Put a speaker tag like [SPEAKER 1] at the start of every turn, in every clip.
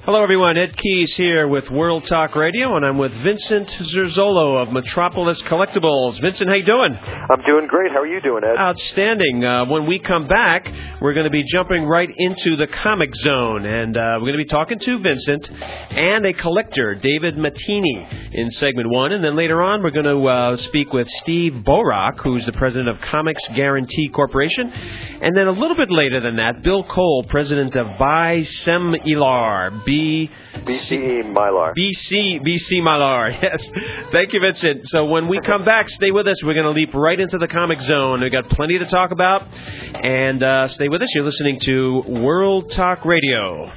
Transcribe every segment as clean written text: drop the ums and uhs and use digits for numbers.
[SPEAKER 1] Hello, everyone. Ed Keyes here with World Talk Radio, and I'm with Vincent Zerzolo of Metropolis Collectibles. Vincent, how you doing?
[SPEAKER 2] I'm doing great. How are you doing, Ed?
[SPEAKER 1] Outstanding. When we come back, we're going to be jumping right into the Comic Zone, and we're going to be talking to Vincent and a collector, David Mattini, in segment one. And then later on, we're going to speak with Steve Borak, who's the president of Comics Guarantee Corporation. And then a little bit later than that, Bill Cole, president of BC Mylar. BC Mylar, yes. Thank you, Vincent. So when we come back, stay with us. We're going to leap right into the Comic Zone. We've got plenty to talk about. And stay with us. You're listening to World Talk Radio.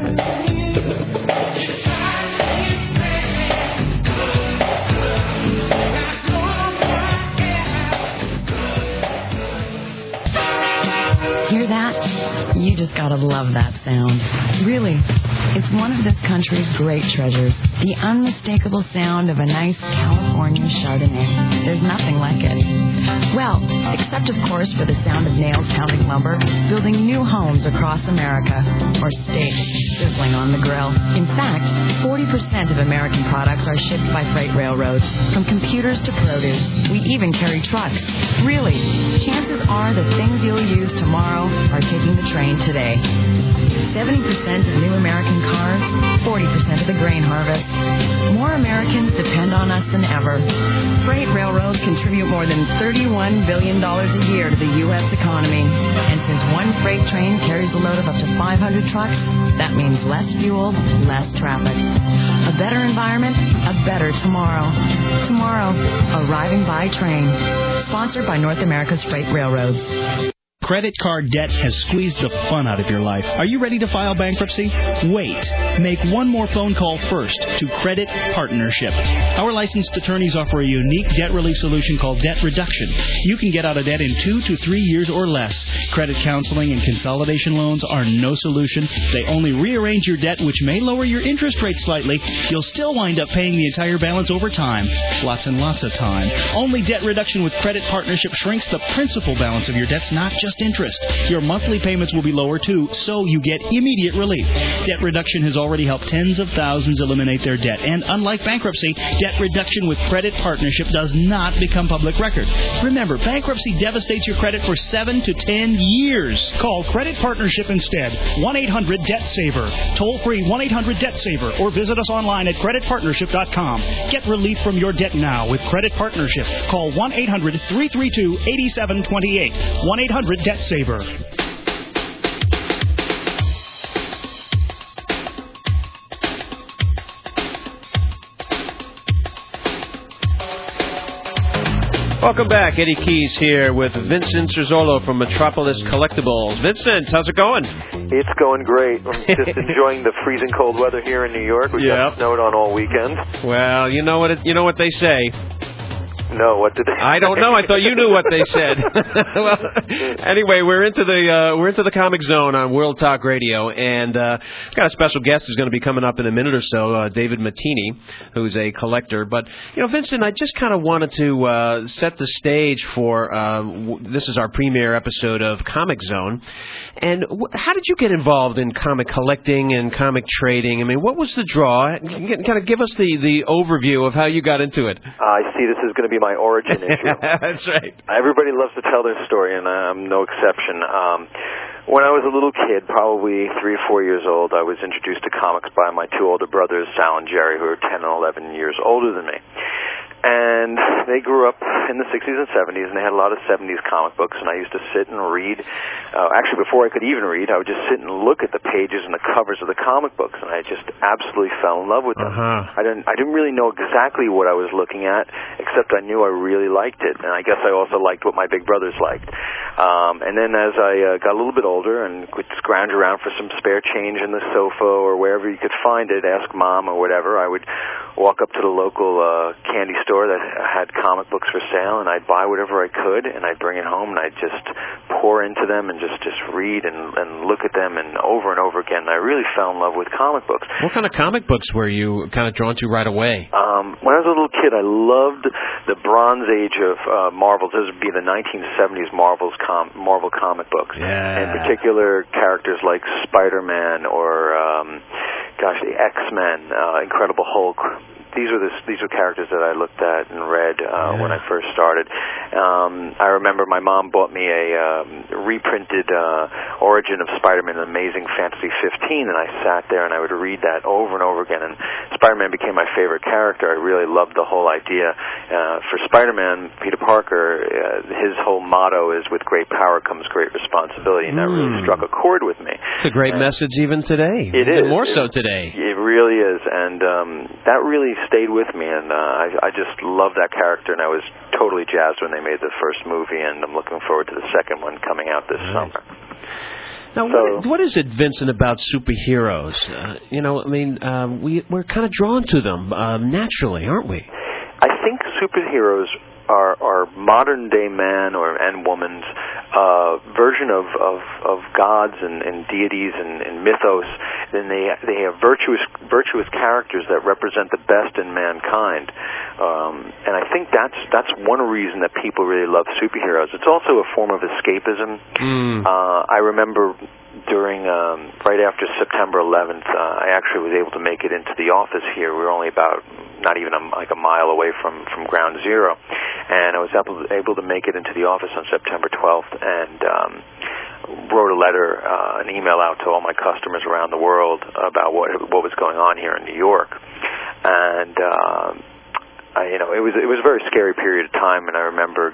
[SPEAKER 3] Hear that? You just gotta love that sound. Really, it's one of this country's great treasures. The unmistakable sound of a nice California Chardonnay. There's nothing like it. Well, except of course for the sound of nails pounding lumber, building new homes across America, or steaks sizzling on the grill. In fact, 40% of American products are shipped by freight railroads, from computers to produce. We even carry trucks. Really, chances are the things you'll use tomorrow are taking the train today. 70% of new American cars, 40% of the grain harvest. More Americans depend on us than ever. Freight railroads contribute more than $31 billion a year to the U.S. economy. And since one freight train carries a load of up to 500 trucks, that means less fuel, less traffic. A better environment, a better tomorrow. Tomorrow, arriving by train. Sponsored by North America's Freight Railroads.
[SPEAKER 4] Credit card debt has squeezed the fun out of your life. Are you ready to file bankruptcy? Wait. Make one more phone call first to Credit Partnership. Our licensed attorneys offer a unique debt relief solution called debt reduction. You can get out of debt in 2 to 3 years or less. Credit counseling and consolidation loans are no solution. They only rearrange your debt, which may lower your interest rate slightly. You'll still wind up paying the entire balance over time. Lots and lots of time. Only debt reduction with Credit Partnership shrinks the principal balance of your debts, not just interest. Your monthly payments will be lower too, so you get immediate relief. Debt reduction has already helped tens of thousands eliminate their debt, and unlike bankruptcy, debt reduction with Credit Partnership does not become public record. Remember, bankruptcy devastates your credit for 7 to 10 years.
[SPEAKER 5] Call Credit Partnership instead. 1-800-DEBT-SAVER. Toll free 1-800-DEBT-SAVER, or visit us online at creditpartnership.com. Get relief from your debt now with Credit Partnership. Call 1-800-332-8728. 1-800-DEBT-SAVER.
[SPEAKER 1] Welcome back. Eddie Keyes here with Vincent Zerzolo from Metropolis Collectibles. Vincent, how's it going?
[SPEAKER 2] It's going great. I'm just enjoying the freezing cold weather here in New York. We've got snowed on all weekend.
[SPEAKER 1] Well, you know what they say.
[SPEAKER 2] No, what did they say?
[SPEAKER 1] I don't know. I thought you knew what they said. Well, anyway, we're into the Comic Zone on World Talk Radio, and got a special guest who's going to be coming up in a minute or so, David Mattini, who's a collector. But Vincent, I just kind of wanted to set the stage for this is our premiere episode of Comic Zone. And how did you get involved in comic collecting and comic trading? I mean, what was the draw? Kind of give us the overview of how you got into it.
[SPEAKER 2] I see this is going to be my origin issue.
[SPEAKER 1] That's right.
[SPEAKER 2] Everybody loves to tell their story, and I'm no exception. When I was a little kid, probably 3 or 4 years old, I was introduced to comics by my 2 older brothers, Sal and Jerry, who are 10 and 11 years older than me. And they grew up in the 60s and 70s, and they had a lot of 70s comic books, and I used to sit and read. Actually, before I could even read, I would just sit and look at the pages and the covers of the comic books, and I just absolutely fell in love with them. I didn't really know exactly what I was looking at, except I knew I really liked it, and I guess I also liked what my big brothers liked. And then as I got a little bit older and could scrounge around for some spare change in the sofa or wherever you could find it, ask Mom or whatever, I would walk up to the local candy store that had comic books for sale, and I'd buy whatever I could, and I'd bring it home, and I'd just pour into them and just read and look at them and over again. And I really fell in love with comic books.
[SPEAKER 1] What kind of comic books were you kind of drawn to right away?
[SPEAKER 2] When I was a little kid, I loved the Bronze Age of Marvel. Those would be the 1970s Marvel comic books.
[SPEAKER 1] Yeah.
[SPEAKER 2] In particular, characters like Spider-Man or the X-Men, Incredible Hulk. These are characters that I looked at and read when I first started. I remember my mom bought me a reprinted Origin of Spider-Man, Amazing Fantasy 15, and I sat there and I would read that over and over again. And Spider-Man became my favorite character. I really loved the whole idea. For Spider-Man, Peter Parker, his whole motto is, "With great power comes great responsibility," and that really struck a chord with me.
[SPEAKER 1] It's a great message even today.
[SPEAKER 2] It is.
[SPEAKER 1] More so today.
[SPEAKER 2] It really is, and that really stayed with me, and I just love that character, and I was totally jazzed when they made the first movie, and I'm looking forward to the second one coming out this summer.
[SPEAKER 1] Now, what is it, Vincent, about superheroes? We're kind of drawn to them naturally, aren't we?
[SPEAKER 2] I think superheroes are modern-day man and woman's version of gods and deities and mythos. Then they have virtuous characters that represent the best in mankind, and I think that's one reason that people really love superheroes. It's also a form of escapism. I remember during right after September 11th, I actually was able to make it into the office here. We were only about not even a mile away from Ground Zero, and I was able to make it into the office on September 12th and wrote a letter, an email out to all my customers around the world about what was going on here in New York, and it was a very scary period of time, and I remember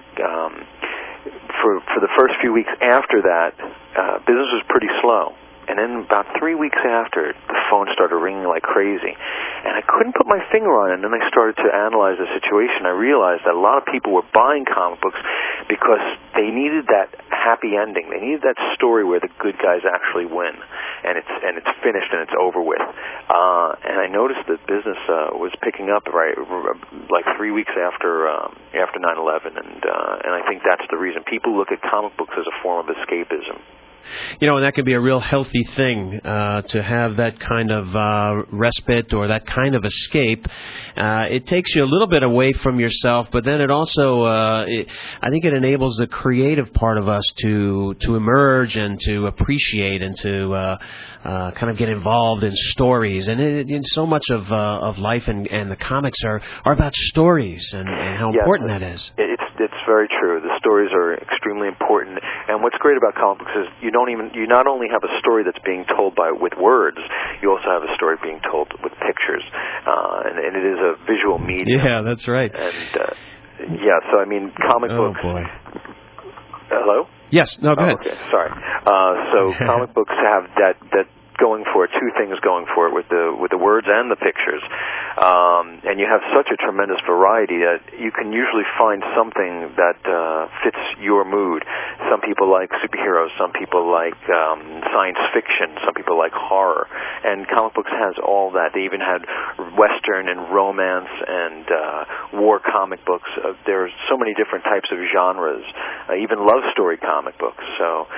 [SPEAKER 2] for the first few weeks after that, business was pretty slow. And then about 3 weeks after, the phone started ringing like crazy. And I couldn't put my finger on it. And then I started to analyze the situation. I realized that a lot of people were buying comic books because they needed that happy ending. They needed that story where the good guys actually win. And it's finished and it's over with. And I noticed that business was picking up like 3 weeks after 9/11. And I think that's the reason. People look at comic books as a form of escapism.
[SPEAKER 1] And that can be a real healthy thing to have that kind of respite or that kind of escape. It takes you a little bit away from yourself, but then it also, I think it enables the creative part of us to emerge and to appreciate and to kind of get involved in stories. And so much of life and the comics are about stories and how important that is.
[SPEAKER 2] It's very true. The stories are extremely important. And what's great about comic books is you not only have a story that's being told with words, you also have a story being told with pictures, and it is a visual medium.
[SPEAKER 1] Yeah, that's right.
[SPEAKER 2] And so I mean, comic books.
[SPEAKER 1] Oh boy.
[SPEAKER 2] Hello?
[SPEAKER 1] Yes. No, go ahead.
[SPEAKER 2] Okay, sorry. So comic books have that going for it, two things going for it with the words and the pictures, and you have such a tremendous variety that you can usually find something that fits your mood. Some people like superheroes, some people like science fiction, some people like horror, and comic books has all that. They even had Western and romance and war comic books. There's so many different types of genres, even love story comic books. So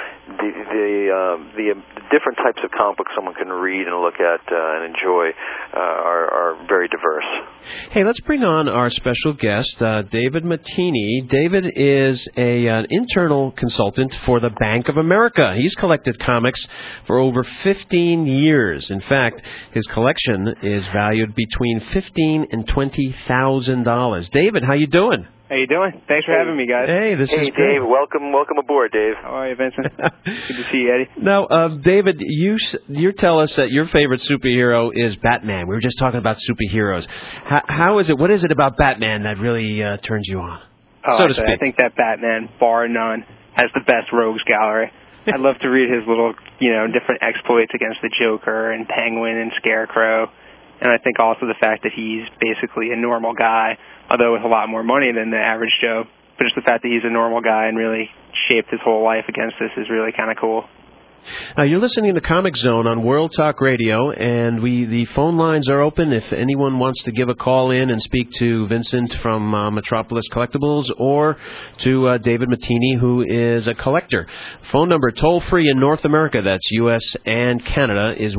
[SPEAKER 2] the different types of comic books someone can read and look at and enjoy are very diverse.
[SPEAKER 1] Hey, let's bring on our special guest, David Mattini. David is an internal consultant for the Bank of America. He's collected comics for over 15 years. In fact, his collection is valued between $15,000 and $20,000. David, how you doing?
[SPEAKER 6] How you doing? Thanks for having me, guys.
[SPEAKER 1] Hey, this is
[SPEAKER 2] Dave. Welcome aboard, Dave.
[SPEAKER 6] How are you, Vincent? Good to see you, Eddie.
[SPEAKER 1] Now, David, you tell us that your favorite superhero is Batman. We were just talking about superheroes. How is it? What is it about Batman that really turns you on? So to speak.
[SPEAKER 6] I think that Batman, bar none, has the best rogues gallery. I love to read his little, different exploits against the Joker and Penguin and Scarecrow. And I think also the fact that he's basically a normal guy, although with a lot more money than the average Joe. But just the fact that he's a normal guy and really shaped his whole life against this is really kind of cool.
[SPEAKER 1] Now, you're listening to Comic Zone on World Talk Radio, and the phone lines are open if anyone wants to give a call in and speak to Vincent from Metropolis Collectibles or to David Mattini, who is a collector. Phone number toll-free in North America, that's U.S. and Canada, is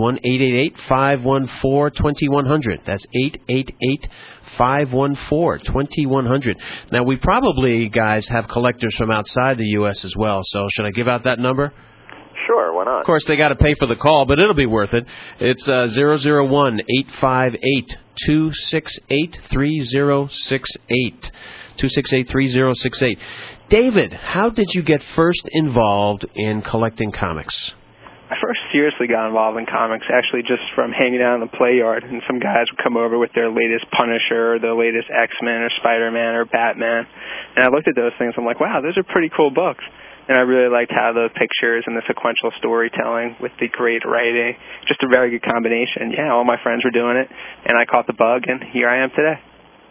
[SPEAKER 1] 1-888-514-2100. That's 888-514-2100. Now, we probably, guys, have collectors from outside the U.S. as well, so should I give out that number?
[SPEAKER 2] Sure, why not?
[SPEAKER 1] Of course, they got to pay for the call, but it'll be worth it. It's 001-858-268-3068. 268-3068. David, how did you get first involved in collecting comics?
[SPEAKER 6] I first seriously got involved in comics actually just from hanging out in the play yard, and some guys would come over with their latest Punisher, or their latest X-Men, or Spider-Man, or Batman, and I looked at those things. I'm like, wow, those are pretty cool books. And I really liked how the pictures and the sequential storytelling with the great writing, just a very good combination. Yeah, all my friends were doing it, and I caught the bug, and here I am today.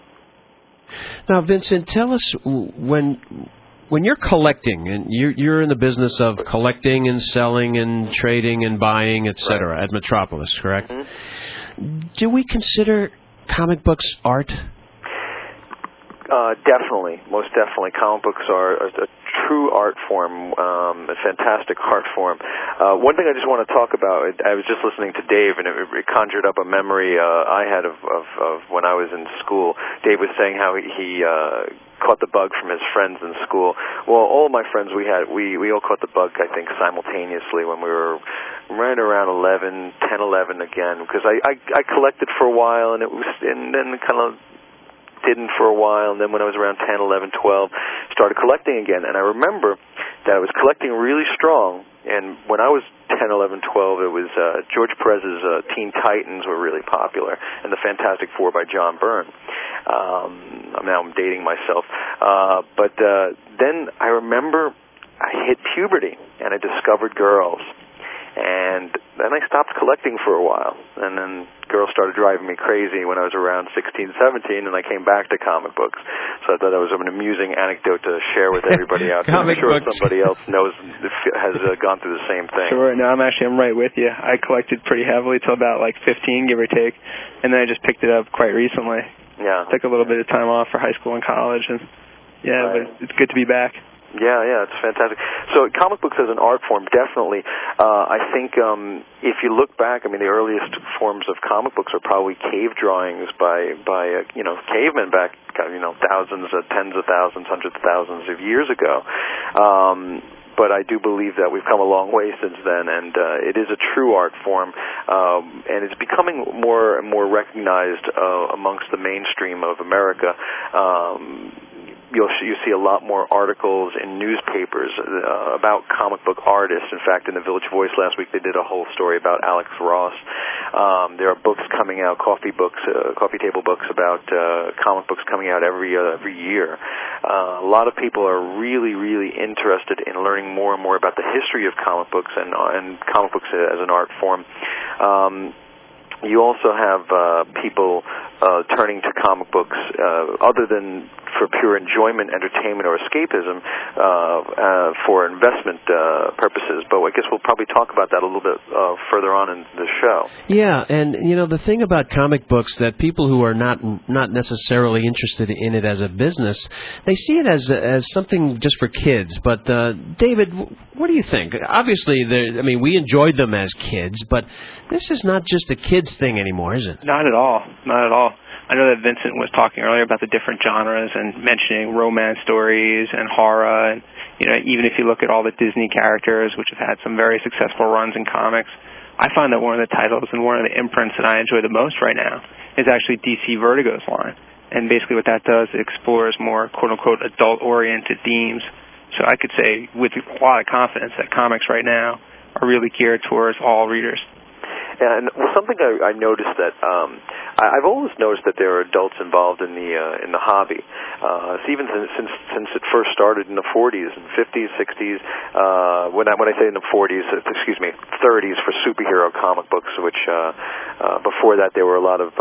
[SPEAKER 1] Now, Vincent, tell us when you're collecting, and you're in the business of collecting and selling and trading and buying, etc., right, at Metropolis, correct? Mm-hmm. Do we consider comic books art?
[SPEAKER 2] Definitely, most definitely. Comic books are a true art form, a fantastic art form. One thing I just want to talk about, I was just listening to Dave, and it conjured up a memory I had of when I was in school. Dave was saying how he caught the bug from his friends in school. Well, all my friends we all caught the bug, I think, simultaneously when we were right around 10, 11 again, because I collected for a while, and then kind of didn't for a while, and then when I was around 10, 11, 12, started collecting again. And I remember that I was collecting really strong, and when I was 10, 11, 12, it was George Perez's Teen Titans were really popular, and the Fantastic Four by John Byrne. Now I'm dating myself. But then I remember I hit puberty, and I discovered girls. And then I stopped collecting for a while, and then girls started driving me crazy when I was around 16, 17, and I came back to comic books. So I thought that was an amusing anecdote to share with everybody out there. I'm sure somebody else has gone through the same thing.
[SPEAKER 6] Sure. No, I'm right with you. I collected pretty heavily till about 15, give or take, and then I just picked it up quite recently.
[SPEAKER 2] Yeah.
[SPEAKER 6] Took a little bit of time off for high school and college, and but it's good to be back.
[SPEAKER 2] Yeah, it's fantastic. So comic books as an art form, definitely. I think if you look back, the earliest forms of comic books are probably cave drawings by cavemen back, thousands, tens of thousands, hundreds of thousands of years ago. But I do believe that we've come a long way since then, and it is a true art form, and it's becoming more and more recognized amongst the mainstream of America. You see a lot more articles in newspapers about comic book artists. In fact, in the Village Voice last week, they did a whole story about Alex Ross. There are books coming out, coffee table books about comic books coming out every year. A lot of people are really, really interested in learning more and more about the history of comic books and comic books as an art form. You also have people turning to comic books other than for pure enjoyment, entertainment, or escapism for investment purposes. But I guess we'll probably talk about that a little bit further on in the show.
[SPEAKER 1] Yeah, and the thing about comic books, that people who are not necessarily interested in it as a business, they see it as something just for kids. But David, what do you think? Obviously, we enjoyed them as kids, but this is not just a kids thing anymore, is it?
[SPEAKER 6] Not at all. Not at all. I know that Vincent was talking earlier about the different genres and mentioning romance stories and horror, and even if you look at all the Disney characters, which have had some very successful runs in comics, I find that one of the titles and one of the imprints that I enjoy the most right now is actually DC Vertigo's line. And basically what that does, it explores more quote-unquote adult-oriented themes. So I could say with a lot of confidence that comics right now are really geared towards all readers.
[SPEAKER 2] And something I noticed that I've always noticed that there are adults involved in the hobby. Even since it first started in the 40s and 50s, 60s. When I say in the 40s, 30s for superhero comic books, which before that there were a lot of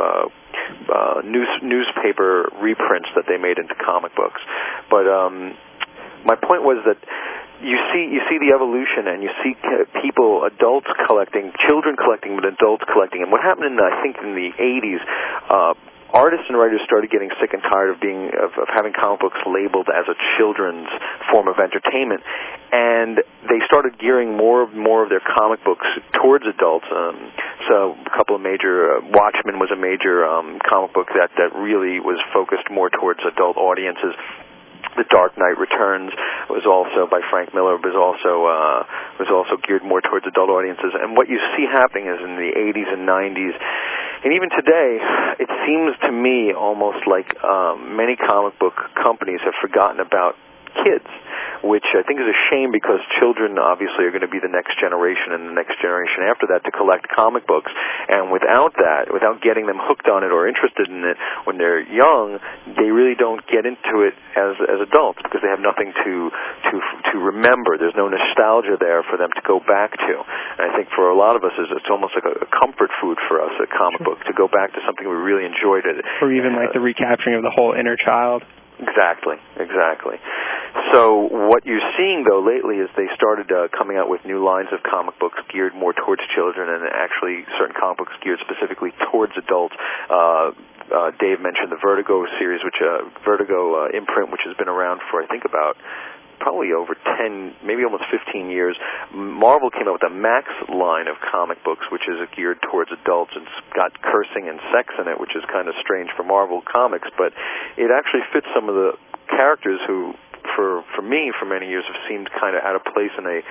[SPEAKER 2] newspaper reprints that they made into comic books. But my point was that you see the evolution, and you see people, adults collecting, children collecting, but adults collecting. And what happened in the 80s, artists and writers started getting sick and tired of having comic books labeled as a children's form of entertainment, and they started gearing more of their comic books towards adults. So a couple of major, Watchmen was a major comic book that really was focused more towards adult audiences. The Dark Knight Returns was also by Frank Miller, was also geared more towards adult audiences. And what you see happening is in the 80s and 90s, and even today, it seems to me almost like many comic book companies have forgotten about kids, which I think is a shame because children obviously are going to be the next generation and the next generation after that to collect comic books. And without that, without getting them hooked on it or interested in it when they're young, they really don't get into it as adults because they have nothing to remember. There's no nostalgia there for them to go back to. And I think for a lot of us, it's almost like a comfort food for us, a comic book, to go back to something we really enjoyed.
[SPEAKER 6] Or even like the recapturing of the whole inner child.
[SPEAKER 2] Exactly. So what you're seeing, though, lately is they started coming out with new lines of comic books geared more towards children and actually certain comic books geared specifically towards adults. Dave mentioned the Vertigo series, Vertigo imprint, which has been around for, I think, about probably over 10, maybe almost 15 years. Marvel came out with a Max line of comic books, which is geared towards adults. It's got cursing and sex in it, which is kind of strange for Marvel Comics, but it actually fits some of the characters who, for me, for many years, have seemed kind of out of place in a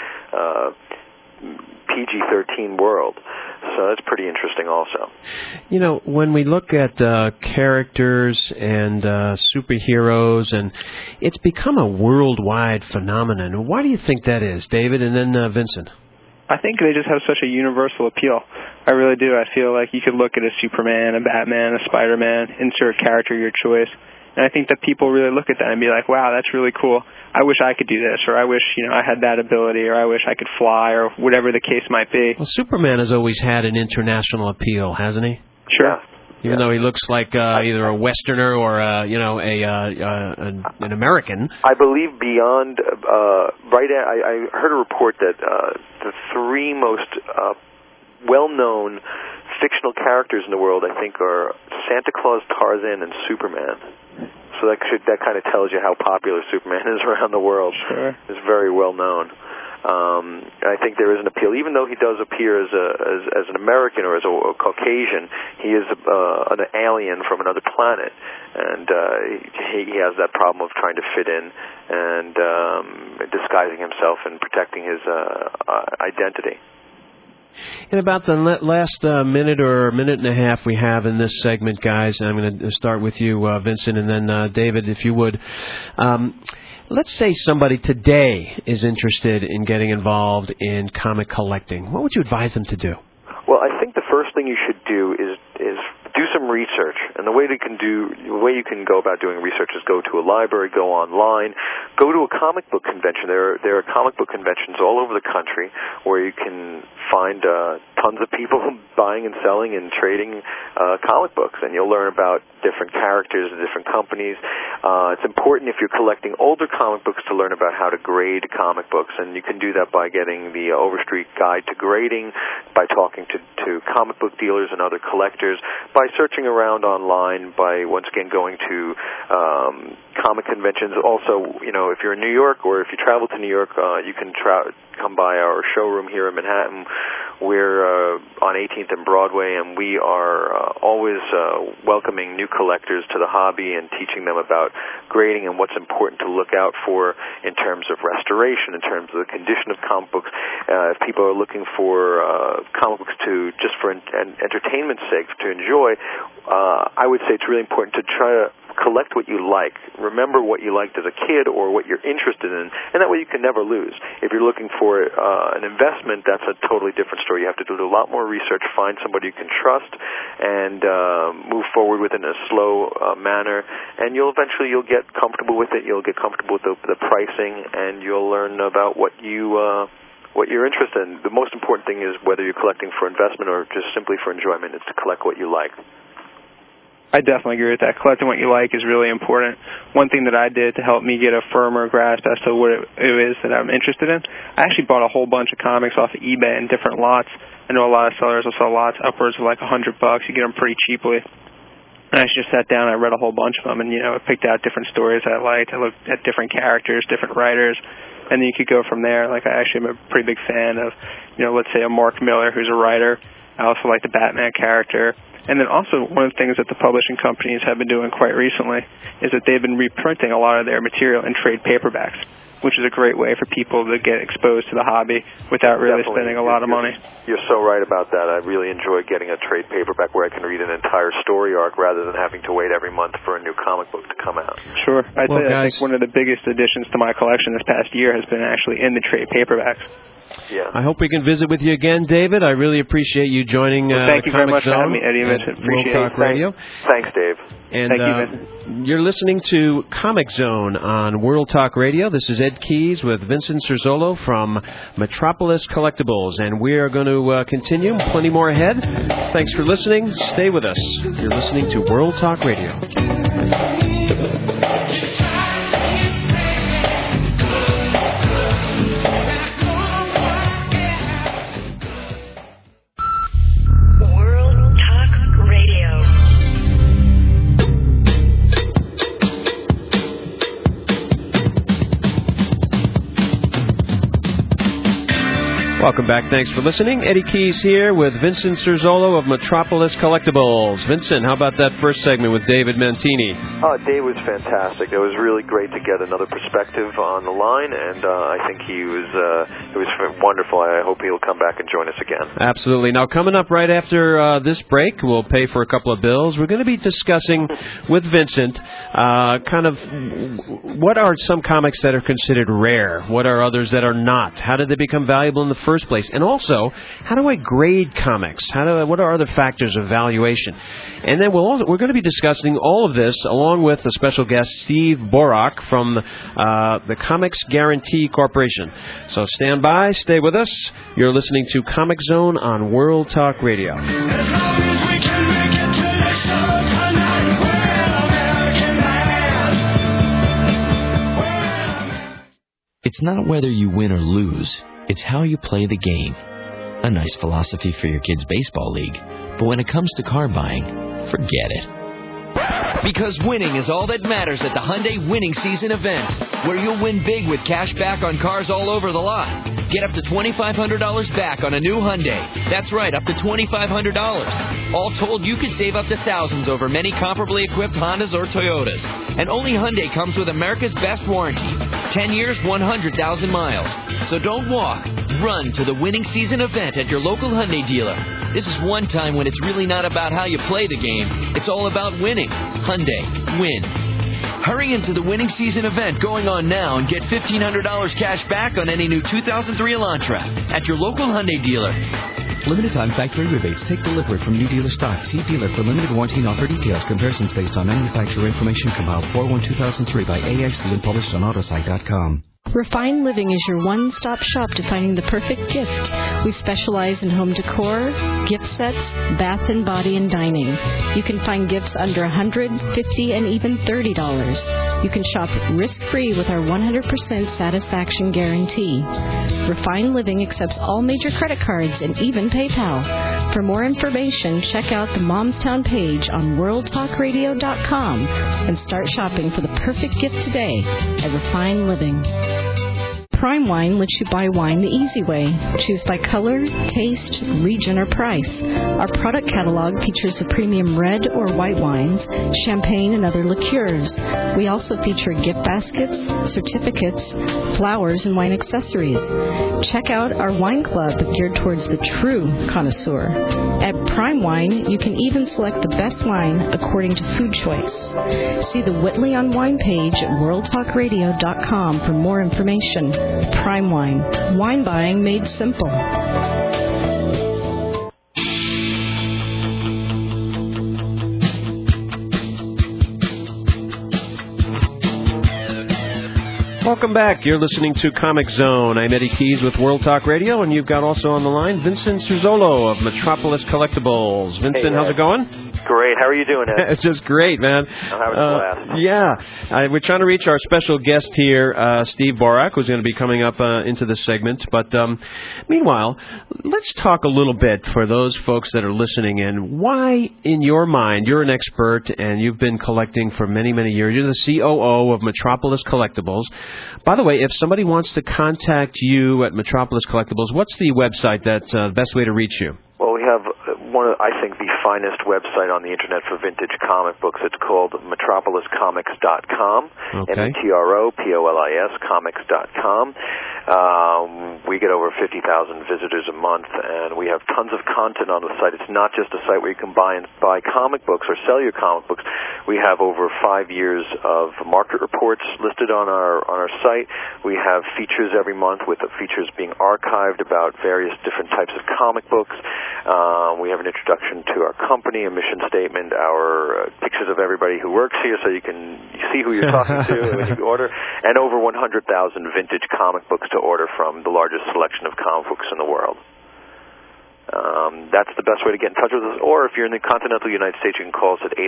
[SPEAKER 2] PG-13 world. So that's pretty interesting also.
[SPEAKER 1] You know, when we look at characters and superheroes, and it's become a worldwide phenomenon. Why do you think that is, David? And then Vincent.
[SPEAKER 6] I think they just have such a universal appeal. I really do. I feel like you could look at a Superman, a Batman, a Spider-Man, insert character of your choice, and I think that people really look at that and be like, wow, that's really cool. I wish I could do this, or I wish, I had that ability, or I wish I could fly, or whatever the case might be.
[SPEAKER 1] Well, Superman has always had an international appeal, hasn't he?
[SPEAKER 6] Sure.
[SPEAKER 1] Even though he looks like either a Westerner or an American.
[SPEAKER 2] I believe beyond I heard a report that the three most well-known fictional characters in the world, I think, are Santa Claus, Tarzan, and Superman. So that kind of tells you how popular Superman is around the world.
[SPEAKER 6] Sure.
[SPEAKER 2] It's very well known. I think there is an appeal, even though he does appear as an American or as a Caucasian. He is an alien from another planet, and he has that problem of trying to fit in and disguising himself and protecting his identity.
[SPEAKER 1] In about the last minute or minute and a half we have in this segment, guys, and I'm going to start with you, Vincent, and then David, if you would. Let's say somebody today is interested in getting involved in comic collecting. What would you advise them to do?
[SPEAKER 2] Well, I think the first thing you should do is do some research. And the way you can go about doing research is go to a library, go online, go to a comic book convention. There are comic book conventions all over the country where you can find tons of people buying and selling and trading comic books, and you'll learn about different characters and different companies. It's important if you're collecting older comic books to learn about how to grade comic books, and you can do that by getting the Overstreet Guide to Grading, by talking to comic book dealers and other collectors, by searching around online, by once again going to comic conventions. Also, if you're in New York or if you travel to New York, you can come by our showroom here in Manhattan. We're on 18th and Broadway, and we are always welcoming new collectors to the hobby and teaching them about grading and what's important to look out for in terms of restoration, in terms of the condition of comic books. If people are looking for comic books just for entertainment's sake, to enjoy, I would say it's really important to try to collect what you like. Remember what you liked as a kid or what you're interested in, and that way you can never lose. If you're looking for an investment, that's a totally different story. You have to do a lot more research, find somebody you can trust, and move forward with it in a slow manner, and you'll get comfortable with it. You'll get comfortable with the pricing, and you'll learn about what you're interested in. The most important thing is whether you're collecting for investment or just simply for enjoyment, is to collect what you like.
[SPEAKER 6] I definitely agree with that. Collecting what you like is really important. One thing that I did to help me get a firmer grasp as to what it is that I'm interested in, I actually bought a whole bunch of comics off of eBay in different lots. I know a lot of sellers will sell lots upwards of like $100. You get them pretty cheaply. And I just sat down, I read a whole bunch of them, and I picked out different stories I liked. I looked at different characters, different writers, and then you could go from there. Like, I actually am a pretty big fan of, let's say a Mark Miller, who's a writer, I also like the Batman character. And then also one of the things that the publishing companies have been doing quite recently is that they've been reprinting a lot of their material in trade paperbacks, which is a great way for people to get exposed to the hobby without really spending a lot of money.
[SPEAKER 2] You're so right about that. I really enjoy getting a trade paperback where I can read an entire story arc rather than having to wait every month for a new comic book to come out.
[SPEAKER 6] Sure. I think one of the biggest additions to my collection this past year has been actually in the trade papaperbacks.
[SPEAKER 2] Yeah.
[SPEAKER 1] I hope we can visit with you again, David. I really appreciate you joining
[SPEAKER 6] thank you very much
[SPEAKER 1] Zone
[SPEAKER 6] for having me, Eddie Vincent. Appreciate
[SPEAKER 1] World Talk Radio.
[SPEAKER 2] Thanks, Dave.
[SPEAKER 1] And
[SPEAKER 6] thank you, Vincent.
[SPEAKER 1] You're listening to Comic Zone on World Talk Radio. This is Ed Keys with Vincent Cerzolo from Metropolis Collectibles, and we are going to continue. Plenty more ahead. Thanks for listening. Stay with us. You're listening to World Talk Radio. Welcome back. Thanks for listening. Eddie Keys here with Vincent Cerzolo of Metropolis Collectibles. Vincent, how about that first segment with David Mantini?
[SPEAKER 2] Oh, Dave was fantastic. It was really great to get another perspective on the line, and I think it was wonderful. I hope he'll come back and join us again.
[SPEAKER 1] Absolutely. Now, coming up right after this break, we'll pay for a couple of bills. We're going to be discussing with Vincent kind of what are some comics that are considered rare? What are others that are not? How did they become valuable in the first place? And also, how do I grade comics? What are other factors of valuation? And then we're going to be discussing all of this along with a special guest, Steve Borak from the Comics Guarantee Corporation. So stand by, stay with us. You're listening to Comic Zone on World Talk Radio.
[SPEAKER 7] It's not whether you win or lose. It's how you play the game. A nice philosophy for your kid's baseball league. But when it comes to car buying, forget it. Because winning is all that matters at the Hyundai Winning Season event, where you'll win big with cash back on cars all over the lot. Get up to $2,500 back on a new Hyundai. That's right, up to $2,500. All told, you could save up to thousands over many comparably equipped Hondas or Toyotas. And only Hyundai comes with America's best warranty. 10 years, 100,000 miles. So don't walk. Run to the Winning Season event at your local Hyundai dealer. This is one time when it's really not about how you play the game. It's all about winning. Hyundai. Win. Hurry into the Winning Season event going on now and get $1,500 cash back on any new 2003 Elantra at your local Hyundai dealer.
[SPEAKER 8] Limited time factory rebates. Take delivery from new dealer stock. See dealer for limited warranty and offer details. Comparisons based on manufacturer information compiled 4/1/2003 by AIC and published on Autosite.com.
[SPEAKER 9] Refined Living is your one-stop shop to finding the perfect gift. We specialize in home decor, gift sets, bath and body, and dining. You can find gifts under $100, $50, and even $30. You can shop risk-free with our 100% satisfaction guarantee. Refined Living accepts all major credit cards and even PayPal. For more information, check out the Momstown page on WorldTalkRadio.com and start shopping for the perfect gift today at Refined Living. Prime Wine lets you buy wine the easy way. Choose by color, taste, region, or price. Our product catalog features the premium red or white wines, champagne, and other liqueurs. We also feature gift baskets, certificates, flowers, and wine accessories. Check out our wine club geared towards the true connoisseur. At Prime Wine, you can even select the best wine according to food choice. See the Whitley on Wine page at WorldTalkRadio.com for more information. Prime Wine. Wine buying made simple.
[SPEAKER 1] Welcome back. You're listening to Comic Zone. I'm Eddie Keys with World Talk Radio, and you've got also on the line Vincent Cerzolo of Metropolis Collectibles. Vincent,
[SPEAKER 2] hey,
[SPEAKER 1] how's it going?
[SPEAKER 2] Great. How are you doing, Ed?
[SPEAKER 1] It's just great, man.
[SPEAKER 2] I'm having a blast.
[SPEAKER 1] Yeah. We're trying to reach our special guest here, Steve Borak, who's going to be coming up into this segment. But meanwhile, let's talk a little bit for those folks that are listening in. Why, in your mind, you're an expert and you've been collecting for many, many years. You're the COO of Metropolis Collectibles. By the way, if somebody wants to contact you at Metropolis Collectibles, what's the website that's the best way to reach you?
[SPEAKER 2] Well, we have I think, the finest website on the internet for vintage comic books. It's called metropoliscomics.com,
[SPEAKER 1] Okay.
[SPEAKER 2] METROPOLIS comics.com. We get over 50,000 visitors a month, and we have tons of content on the site. It's not just a site where you can buy comic books or sell your comic books. We have over 5 years of market reports listed on our site. We have features every month, with the features being archived about various different types of comic books. We have an introduction to our company, a mission statement, our pictures of everybody who works here, so you can see who you're talking to when you order, and over 100,000 vintage comic books to order from, the largest selection of comic books in the world. That's the best way to get in touch with us. Or if you're in the continental United States, you can call us at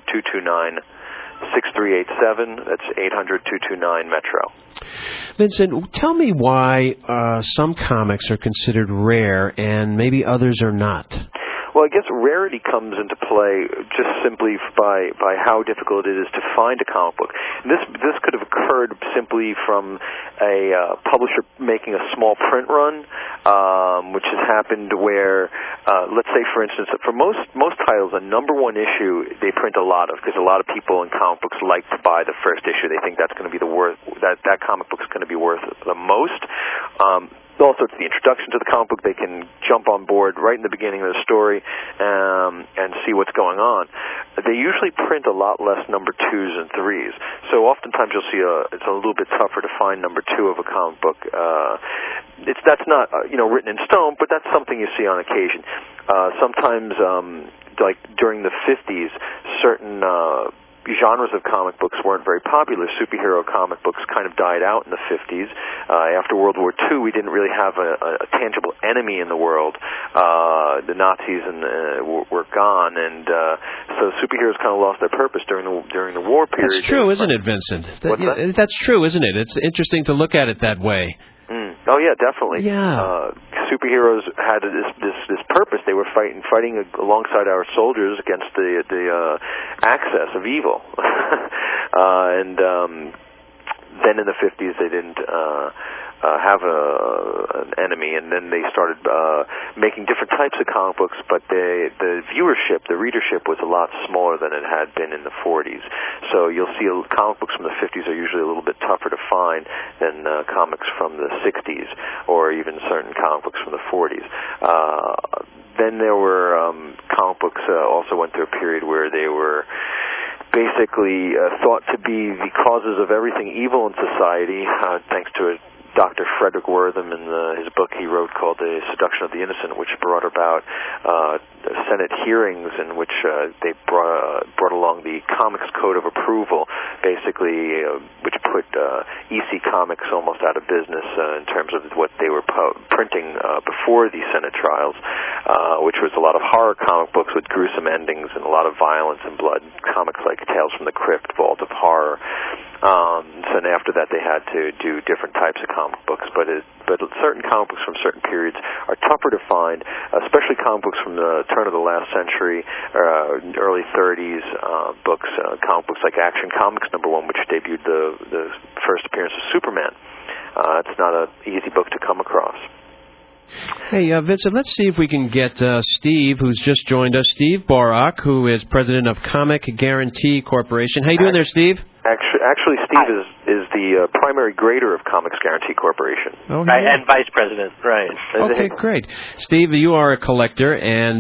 [SPEAKER 2] 800-229-6387. That's 800-229-METRO.
[SPEAKER 1] Vincent, tell me why some comics are considered rare and maybe others are not.
[SPEAKER 2] Well, I guess rarity comes into play just simply by how difficult it is to find a comic book. This could have occurred simply from a publisher making a small print run, which has happened where, let's say, for instance, for most titles, a number one issue they print a lot of, because a lot of people in comic books like to buy the first issue. They think that's going to be that comic book is going to be worth the most. Also, it's the introduction to the comic book. They can jump on board right in the beginning of the story and see what's going on. They usually print a lot less number 2s and 3s. So oftentimes you'll see it's a little bit tougher to find number 2 of a comic book. That's not written in stone, but that's something you see on occasion. Sometimes, like during the 50s, certain genres of comic books weren't very popular. Superhero comic books kind of died out in the 50s. After World War II, we didn't really have a tangible enemy in the world. The Nazis were gone, and so superheroes kind of lost their purpose during the war period.
[SPEAKER 1] That's true, isn't it, Vincent? That's true, isn't it? It's interesting to look at it that way.
[SPEAKER 2] Oh yeah, definitely.
[SPEAKER 1] Yeah.
[SPEAKER 2] Superheroes had this purpose. They were fighting alongside our soldiers against the access of evil. And then in the 50s they didn't have an enemy, and then they started making different types of comic books, but the viewership, the readership was a lot smaller than it had been in the 40s. So you'll see comic books from the 50s are usually a little bit tougher to find than comics from the 60s, or even certain comic books from the 40s. Then there were comic books also went through a period where they were basically thought to be the causes of everything evil in society, thanks to Dr. Frederick Wortham in his book he wrote called The Seduction of the Innocent, which brought about Senate hearings in which they brought along the Comics Code of Approval, basically, which put EC Comics almost out of business in terms of what they were printing before the Senate trials, which was a lot of horror comic books with gruesome endings and a lot of violence and blood, comics like Tales from the Crypt, Vault of Horror. So then after that they had to do different types of comic books, but certain comic books from certain periods are tougher to find, especially comic books from the turn of the last century, early 30s books, comic books like Action Comics #1, which debuted the first appearance of Superman. It's not an easy book to come across.
[SPEAKER 1] Hey, Vincent, let's see if we can get Steve, who's just joined us, Steve Borak, who is president of Comic Guarantee Corporation. How you doing there, Steve?
[SPEAKER 2] Actually, Steve is the primary grader of Comics Guarantee Corporation.
[SPEAKER 10] Oh, yeah. And vice president, right.
[SPEAKER 1] Okay, great. Steve, you are a collector,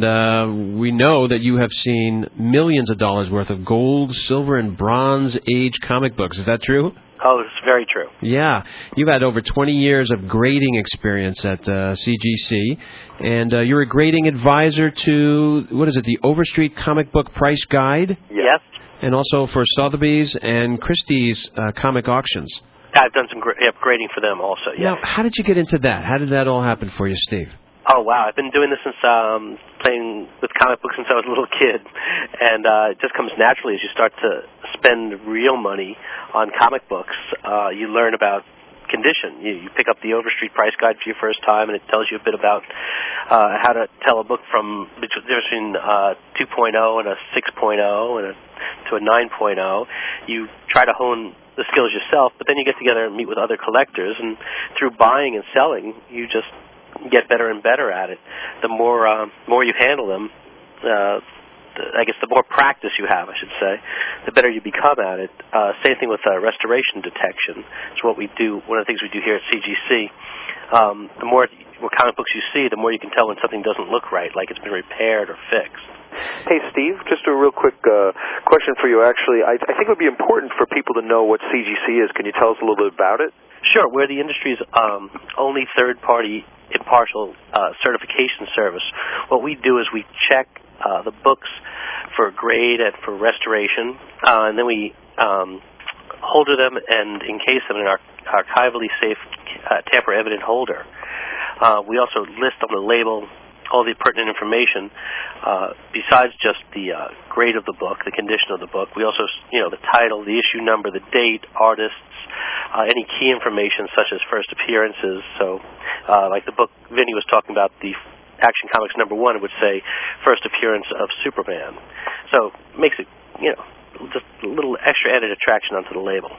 [SPEAKER 1] and we know that you have seen millions of dollars worth of gold, silver, and bronze age comic books. Is that true?
[SPEAKER 10] Oh, it's very true.
[SPEAKER 1] Yeah. You've had over 20 years of grading experience at CGC, and you're a grading advisor to, the Overstreet Comic Book Price Guide?
[SPEAKER 10] Yes.
[SPEAKER 1] And also for Sotheby's and Christie's comic auctions.
[SPEAKER 10] I've done some grading for them also, yes.
[SPEAKER 1] Now, how did you get into that? How did that all happen for you, Steve?
[SPEAKER 10] Oh, wow. I've been doing this since playing with comic books since I was a little kid. And it just comes naturally as you start to spend real money on comic books. You learn about condition. You pick up the Overstreet Price Guide for your first time, and it tells you a bit about how to tell a book between 2.0 and a 6.0 and to a 9.0. You try to hone the skills yourself, but then you get together and meet with other collectors, and through buying and selling, you just get better and better at it. The more you handle them, I guess the more practice you have, I should say, the better you become at it. Same thing with restoration detection. It's what we do. One of the things we do here at CGC. The more comic books you see, the more you can tell when something doesn't look right, like it's been repaired or fixed.
[SPEAKER 2] Hey, Steve, just a real quick question for you, actually. I think it would be important for people to know what CGC is. Can you tell us a little bit about it?
[SPEAKER 10] Sure. We're the industry's only third-party impartial certification service. What we do is we check the books for grade and for restoration, and then we holder them and encase them in our archivally safe tamper-evident holder. We also list on the label all the pertinent information, besides just the grade of the book, the condition of the book. We also, the title, the issue number, the date, artists, any key information such as first appearances. So, like the book Vinny was talking about, the Action Comics #1, it would say first appearance of Superman. So, it makes it, just a little extra added attraction onto the label.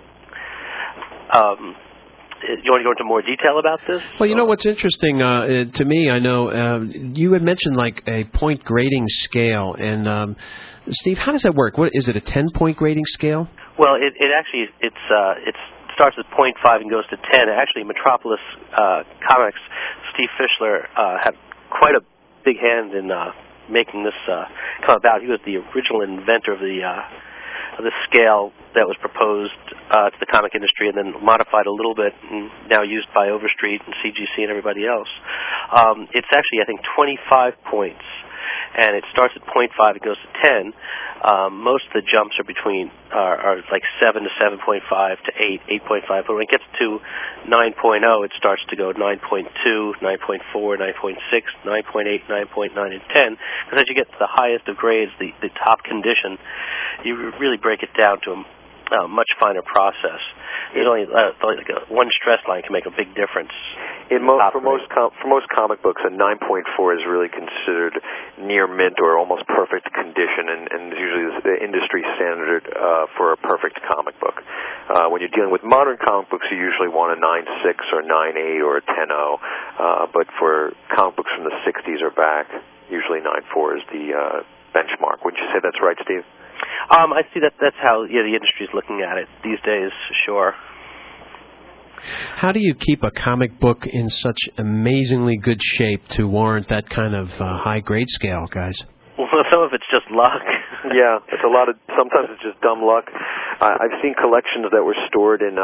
[SPEAKER 10] You want to go into more detail about this?
[SPEAKER 1] Well, what's interesting to me, I know you had mentioned like a point grading scale, and Steve, how does that work? What is it? A 10-point grading scale?
[SPEAKER 10] Well, it actually it starts at 0.5 and goes to 10. Actually, Metropolis Comics, Steve Fischler had quite a big hand in making this come about. He was the original inventor of the scale that was proposed to the comic industry and then modified a little bit and now used by Overstreet and CGC and everybody else. It's actually, I think, 25 points, and it starts at 0.5, it goes to 10. Most of the jumps are like 7 to 7.5 to 8, 8.5, but when it gets to 9.0, it starts to go 9.2, 9.4, 9.6, 9.8, 9.9, and 10. Because as you get to the highest of grades, the top condition, you really break it down to a much finer process. There's only like one stress line can make a big difference.
[SPEAKER 2] For most comic books, a 9.4 is really considered near mint or almost perfect condition, and usually the industry standard for a perfect comic book. When you're dealing with modern comic books, you usually want a 9.6 or 9.8 or a 10.0, but for comic books from the 60s or back, usually 9.4 is the benchmark. Would you say that's right, Steve?
[SPEAKER 10] I see that's how the industry is looking at it these days, sure.
[SPEAKER 1] How do you keep a comic book in such amazingly good shape to warrant that kind of high grade scale, guys?
[SPEAKER 10] Well, some of it's just luck.
[SPEAKER 2] Yeah, sometimes it's just dumb luck. I've seen collections that were stored in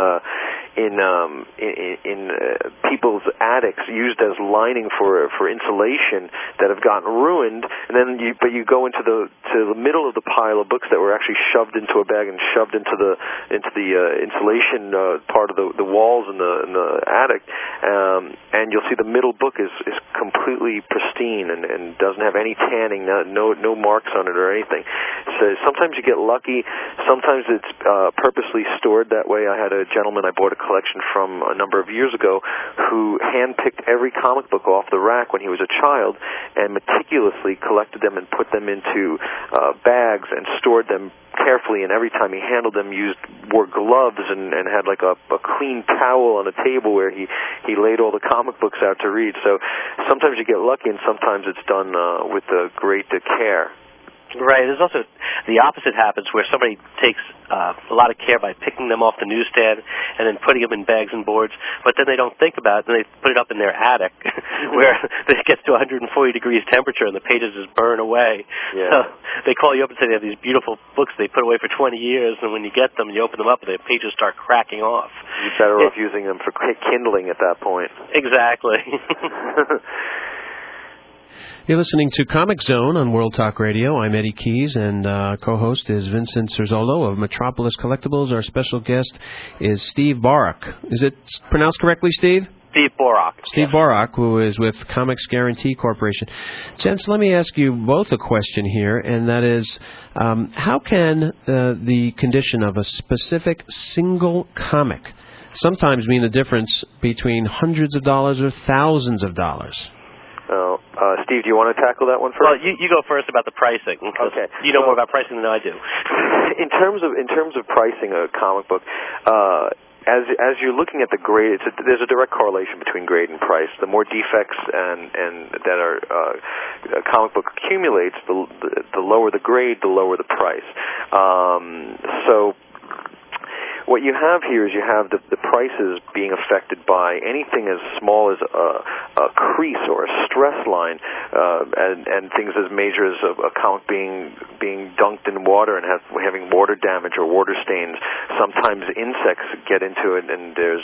[SPEAKER 2] people's attics, used as lining for insulation, that have gotten ruined. And then you go into the middle of the pile of books that were actually shoved into a bag and shoved into the insulation part of the walls in the attic, and you'll see the middle book is completely pristine and doesn't have any tanning, no marks on it or anything. So sometimes you get lucky. Sometimes it's purposely stored that way. I had a gentleman I bought a collection from a number of years ago who handpicked every comic book off the rack when he was a child and meticulously collected them and put them into bags and stored them carefully, and every time he handled them wore gloves and had like a clean towel on a table where he laid all the comic books out to read. So sometimes you get lucky and sometimes it's done with great care.
[SPEAKER 10] Right. There's also the opposite happens where somebody takes a lot of care by picking them off the newsstand and then putting them in bags and boards, but then they don't think about it, and they put it up in their attic where it gets to 140 degrees temperature and the pages just burn away.
[SPEAKER 2] Yeah.
[SPEAKER 10] So they call you up and say they have these beautiful books they put away for 20 years, and when you get them and you open them up, the pages start cracking off.
[SPEAKER 2] You're better off using them for kindling at that point.
[SPEAKER 10] Exactly.
[SPEAKER 1] You're listening to Comic Zone on World Talk Radio. I'm Eddie Keys, and co-host is Vincent Cerzolo of Metropolis Collectibles. Our special guest is Steve Borak. Is it pronounced correctly, Steve?
[SPEAKER 10] Steve Borak.
[SPEAKER 1] Steve Borak, who is with Comics Guarantee Corporation. Gents, let me ask you both a question here, and that is, how can the condition of a specific single comic sometimes mean the difference between hundreds of dollars or thousands of dollars?
[SPEAKER 2] Steve, do you want to tackle that one first?
[SPEAKER 10] Well, you go first about the pricing.
[SPEAKER 2] Okay.
[SPEAKER 10] You know more about pricing than I do.
[SPEAKER 2] In terms of pricing a comic book, as you're looking at the grade, there's a direct correlation between grade and price. The more defects and that a comic book accumulates, the lower the grade, the lower the price. So what you have here is you have the prices being affected by anything as small as a crease or a stress line, and things as major as a comic being dunked in water and having water damage or water stains. Sometimes insects get into it, and there's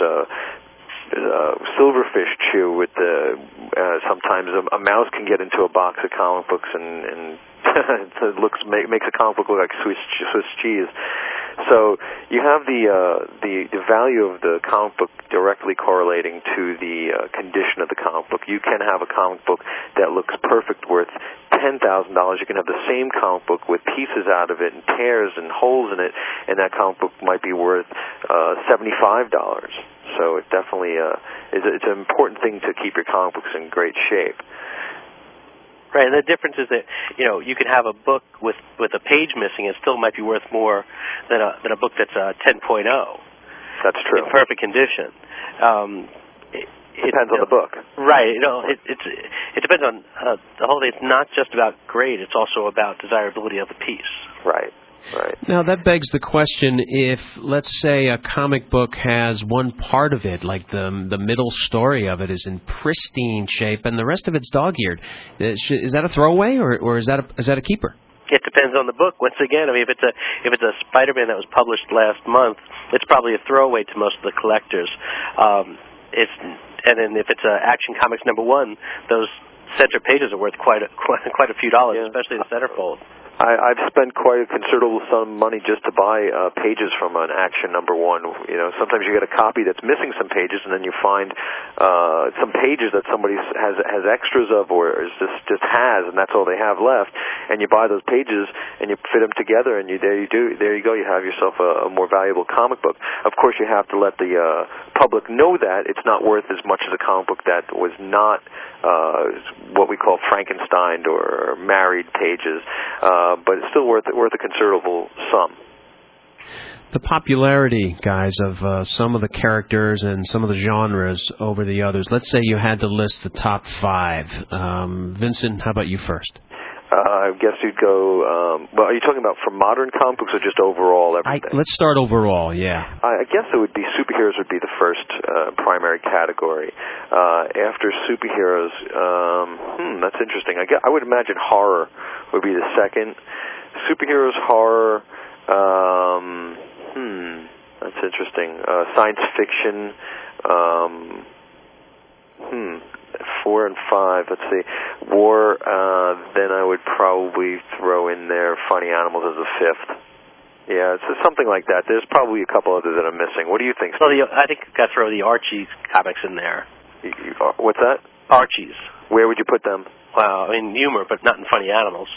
[SPEAKER 2] silverfish chew with sometimes a mouse can get into a box of comic books and it makes a comic book look like Swiss cheese. So you have the value of the comic book directly correlating to the condition of the comic book. You can have a comic book that looks perfect, worth $10,000. You can have the same comic book with pieces out of it and tears and holes in it, and that comic book might be worth $75. So it definitely it's an important thing to keep your comic books in great shape.
[SPEAKER 10] Right, and the difference is that you can have a book with a page missing, and still might be worth more than a book that's 10.0.
[SPEAKER 2] That's true.
[SPEAKER 10] In perfect condition.
[SPEAKER 2] It depends on the book.
[SPEAKER 10] Right. It depends on the whole thing. It's not just about grade; it's also about desirability of the piece.
[SPEAKER 2] Right. Right.
[SPEAKER 1] Now, that begs the question, if, let's say, a comic book has one part of it, like the middle story of it is in pristine shape, and the rest of it's dog-eared, is that a throwaway, or is that a keeper?
[SPEAKER 10] It depends on the book. Once again, I mean, if it's a Spider-Man that was published last month, it's probably a throwaway to most of the collectors. And then if it's Action Comics #1, those center pages are worth quite a few dollars, especially the centerfold.
[SPEAKER 2] I've spent quite a considerable sum of money just to buy pages from an Action #1. Sometimes you get a copy that's missing some pages, and then you find some pages that somebody has extras of, or is just has, and that's all they have left. And you buy those pages and you fit them together, and there you go. You have yourself a more valuable comic book. Of course, you have to let the public know that it's not worth as much as a comic book that was not what we call Frankenstein or married pages. But it's still worth a considerable sum.
[SPEAKER 1] The popularity, guys, of some of the characters and some of the genres over the others. Let's say you had to list the top 5. Vincent, how about you first?
[SPEAKER 2] I guess you'd go, well, are you talking about for modern comic books or just overall everything?
[SPEAKER 1] Let's start overall, yeah.
[SPEAKER 2] I guess it would be superheroes would be the first primary category. After superheroes, that's interesting. I would imagine horror would be the second. Superheroes, horror, that's interesting. Science fiction, 4 and 5. Let's see. War. Then I would probably throw in there Funny Animals as a 5th. Yeah, it's something like that. There's probably a couple others that I'm missing. What do you think?
[SPEAKER 10] Well, I think you've got to throw the Archie comics in there.
[SPEAKER 2] What's that?
[SPEAKER 10] Archies.
[SPEAKER 2] Where would you put them?
[SPEAKER 10] Well, in humor, but not in Funny Animals.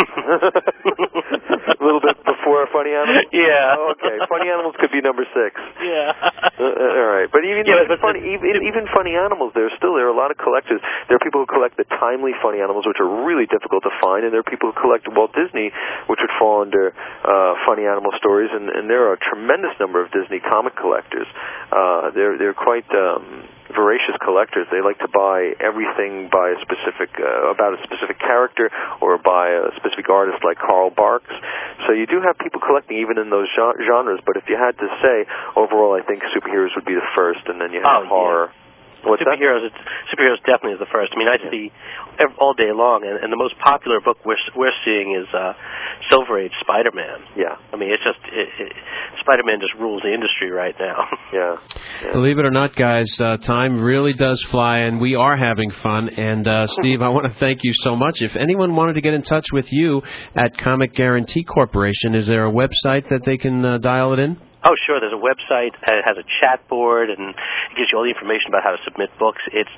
[SPEAKER 2] A little bit before Funny Animals?
[SPEAKER 10] Yeah.
[SPEAKER 2] Oh, okay. Funny Animals could be number 6.
[SPEAKER 10] Yeah.
[SPEAKER 2] All right. But even Funny Animals, there are a lot of collectors. There are people who collect the timely Funny Animals, which are really difficult to find, and there are people who collect Walt Disney, which would fall under Funny Animal stories, and there are a tremendous number of Disney comic collectors. They're quite voracious collectors. They like to buy everything by a specific about a specific character or by a specific artist like Carl Barks. So you do have people collecting even in those genres, but if you had to say, overall I think superheroes would be the first, and then you have horror.
[SPEAKER 10] Yeah. Superheroes definitely is the first. I mean, I see all day long, and the most popular book we're seeing is Silver Age Spider-Man.
[SPEAKER 2] Yeah.
[SPEAKER 10] I mean, it's just Spider-Man just rules the industry right now.
[SPEAKER 2] Yeah.
[SPEAKER 1] Believe it or not, guys, time really does fly, and we are having fun. And Steve, I want to thank you so much. If anyone wanted to get in touch with you at Comic Guarantee Corporation, is there a website that they can dial it in?
[SPEAKER 10] Oh, sure. There's a website. It has a chat board, and it gives you all the information about how to submit books. It's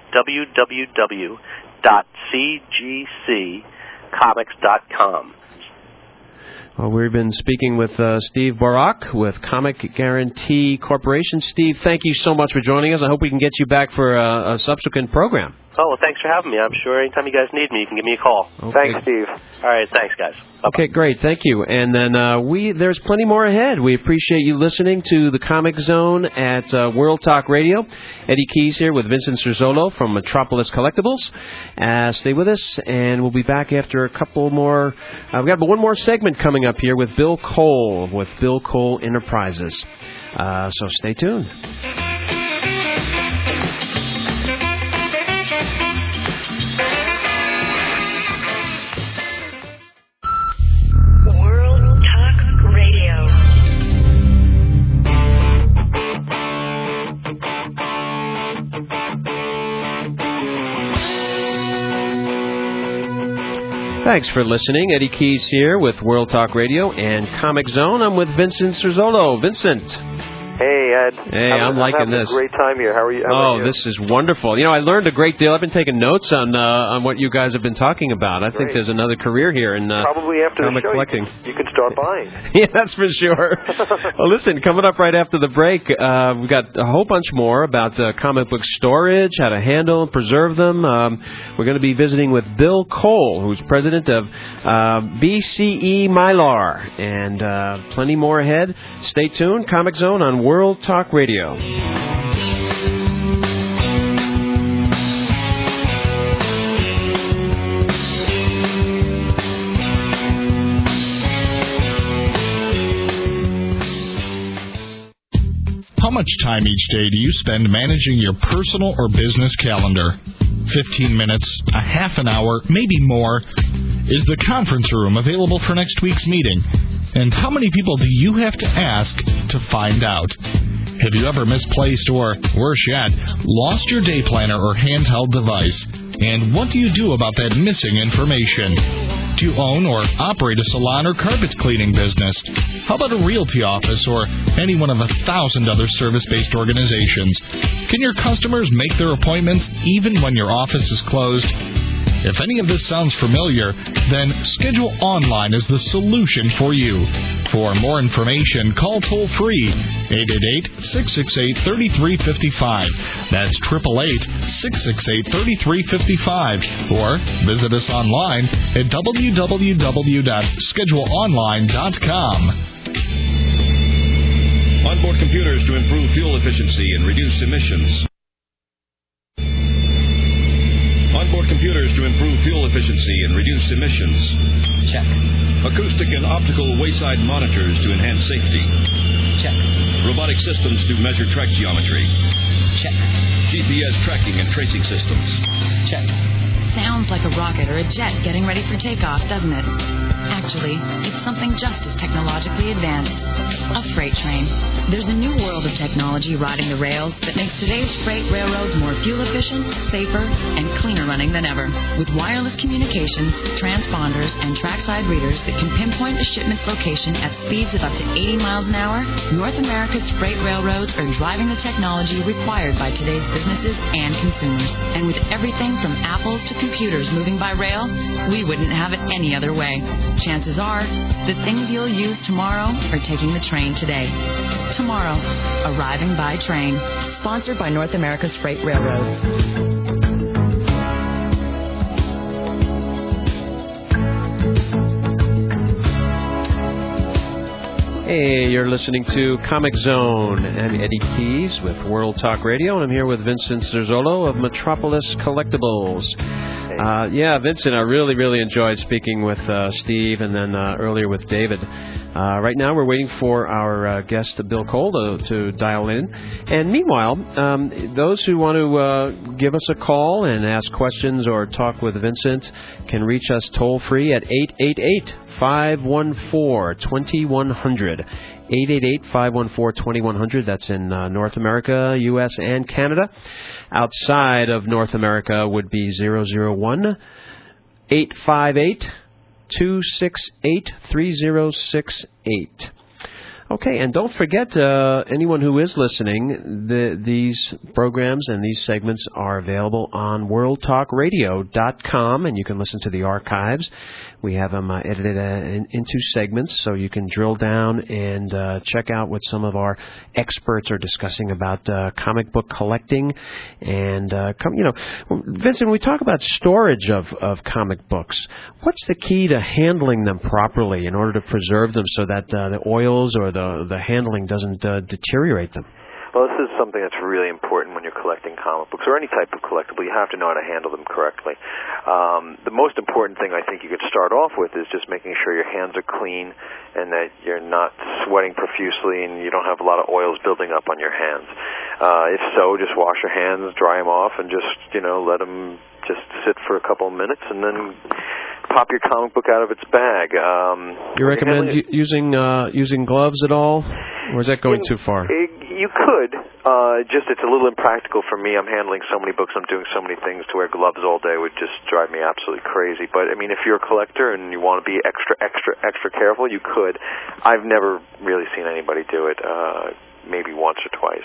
[SPEAKER 10] www.cgccomics.com.
[SPEAKER 1] Well, we've been speaking with Steve Barak with Comic Guarantee Corporation. Steve, thank you so much for joining us. I hope we can get you back for a subsequent program.
[SPEAKER 10] Oh, well, thanks for having me. I'm sure anytime you guys need me, you can give me a call.
[SPEAKER 1] Okay.
[SPEAKER 2] Thanks, Steve.
[SPEAKER 10] All right, thanks, guys. Bye-bye.
[SPEAKER 1] Okay, great. Thank you. And then there's plenty more ahead. We appreciate you listening to the Comic Zone at World Talk Radio. Eddie Keys here with Vincent Cerzolo from Metropolis Collectibles. Stay with us, and we'll be back after a couple more. We've got one more segment coming up here with Bill Cole with Bill Cole Enterprises. So stay tuned. Thanks for listening. Eddie Keys here with World Talk Radio and Comic Zone. I'm with Vincent Cerzolo. Vincent.
[SPEAKER 2] Hey, Ed.
[SPEAKER 1] Hey, I'm liking this.
[SPEAKER 2] A great time here. How are you?
[SPEAKER 1] This is wonderful. I learned a great deal. I've been taking notes on what you guys have been talking about. I think there's another career here in
[SPEAKER 2] probably after
[SPEAKER 1] comic
[SPEAKER 2] the show,
[SPEAKER 1] collecting.
[SPEAKER 2] You can start buying.
[SPEAKER 1] Yeah, that's for sure. Well, listen, coming up right after the break, we've got a whole bunch more about comic book storage, how to handle and preserve them. We're going to be visiting with Bill Cole, who's president of BCE Mylar, and plenty more ahead. Stay tuned. Comic Zone on World Talk Radio.
[SPEAKER 11] How much time each day do you spend managing your personal or business calendar? 15 minutes, a half an hour, maybe more. Is the conference room available for next week's meeting? And how many people do you have to ask to find out? Have you ever misplaced or, worse yet, lost your day planner or handheld device? And what do you do about that missing information? Do you own or operate a salon or carpet cleaning business? How about a realty office or any one of 1,000 other service-based organizations? Can your customers make their appointments even when your office is closed? If any of this sounds familiar, then Schedule Online is the solution for you. For more information, call toll-free 888-668-3355. That's 888-668-3355. Or visit us online at www.scheduleonline.com.
[SPEAKER 12] Onboard computers to improve fuel efficiency and reduce emissions. Onboard computers to improve fuel efficiency and reduce emissions.
[SPEAKER 8] Check.
[SPEAKER 12] Acoustic and optical wayside monitors to enhance safety.
[SPEAKER 8] Check.
[SPEAKER 12] Robotic systems to measure track geometry.
[SPEAKER 8] Check.
[SPEAKER 12] GPS tracking and tracing systems.
[SPEAKER 8] Check.
[SPEAKER 3] Sounds like a rocket or a jet getting ready for takeoff, doesn't it? Actually, it's something just as technologically advanced. A freight train. There's a new world of technology riding the rails that makes today's freight railroads more fuel efficient, safer, and cleaner running than ever. With wireless communications, transponders, and trackside readers that can pinpoint a shipment's location at speeds of up to 80 miles an hour, North America's freight railroads are driving the technology required by today's businesses and consumers. And with everything from apples to computers moving by rail, we wouldn't have it any other way. Chances are, the things you'll use tomorrow are taking the train today. Tomorrow, arriving by train. Sponsored by North America's Freight Railroad.
[SPEAKER 1] Hey, you're listening to Comic Zone. I'm Eddie Keys with World Talk Radio, and I'm here with Vincent Cerzolo of Metropolis Collectibles. Vincent, I really enjoyed speaking with Steve and then earlier with David. Right now we're waiting for our guest, Bill Cole, to dial in. And meanwhile, those who want to give us a call and ask questions or talk with Vincent can reach us toll-free at 888-514-2100. 888-514-2100. That's in North America, U.S., and Canada. Outside of North America would be 001-858-268-3068. Okay, and don't forget, anyone who is listening, these programs and these segments are available on worldtalkradio.com, and you can listen to the archives. We have them edited into segments, so you can drill down and check out what some of our experts are discussing about comic book collecting. And, Vincent, when we talk about storage of comic books, what's the key to handling them properly in order to preserve them so that the oils or the handling doesn't deteriorate them?
[SPEAKER 2] Well, this is something that's really important when you're collecting comic books or any type of collectible. You have to know how to handle them correctly. The most important thing I think you could start off with is just making sure your hands are clean and that you're not sweating profusely and you don't have a lot of oils building up on your hands. If so, just wash your hands, dry them off, and just, let them just sit for a couple of minutes and then pop your comic book out of its bag.
[SPEAKER 1] You recommend using gloves at all, or is that going too far?
[SPEAKER 2] You could. It's a little impractical for me. I'm handling so many books. I'm doing so many things. To wear gloves all day would just drive me absolutely crazy. But, if you're a collector and you want to be extra careful, you could. I've never really seen anybody do it, maybe once or twice.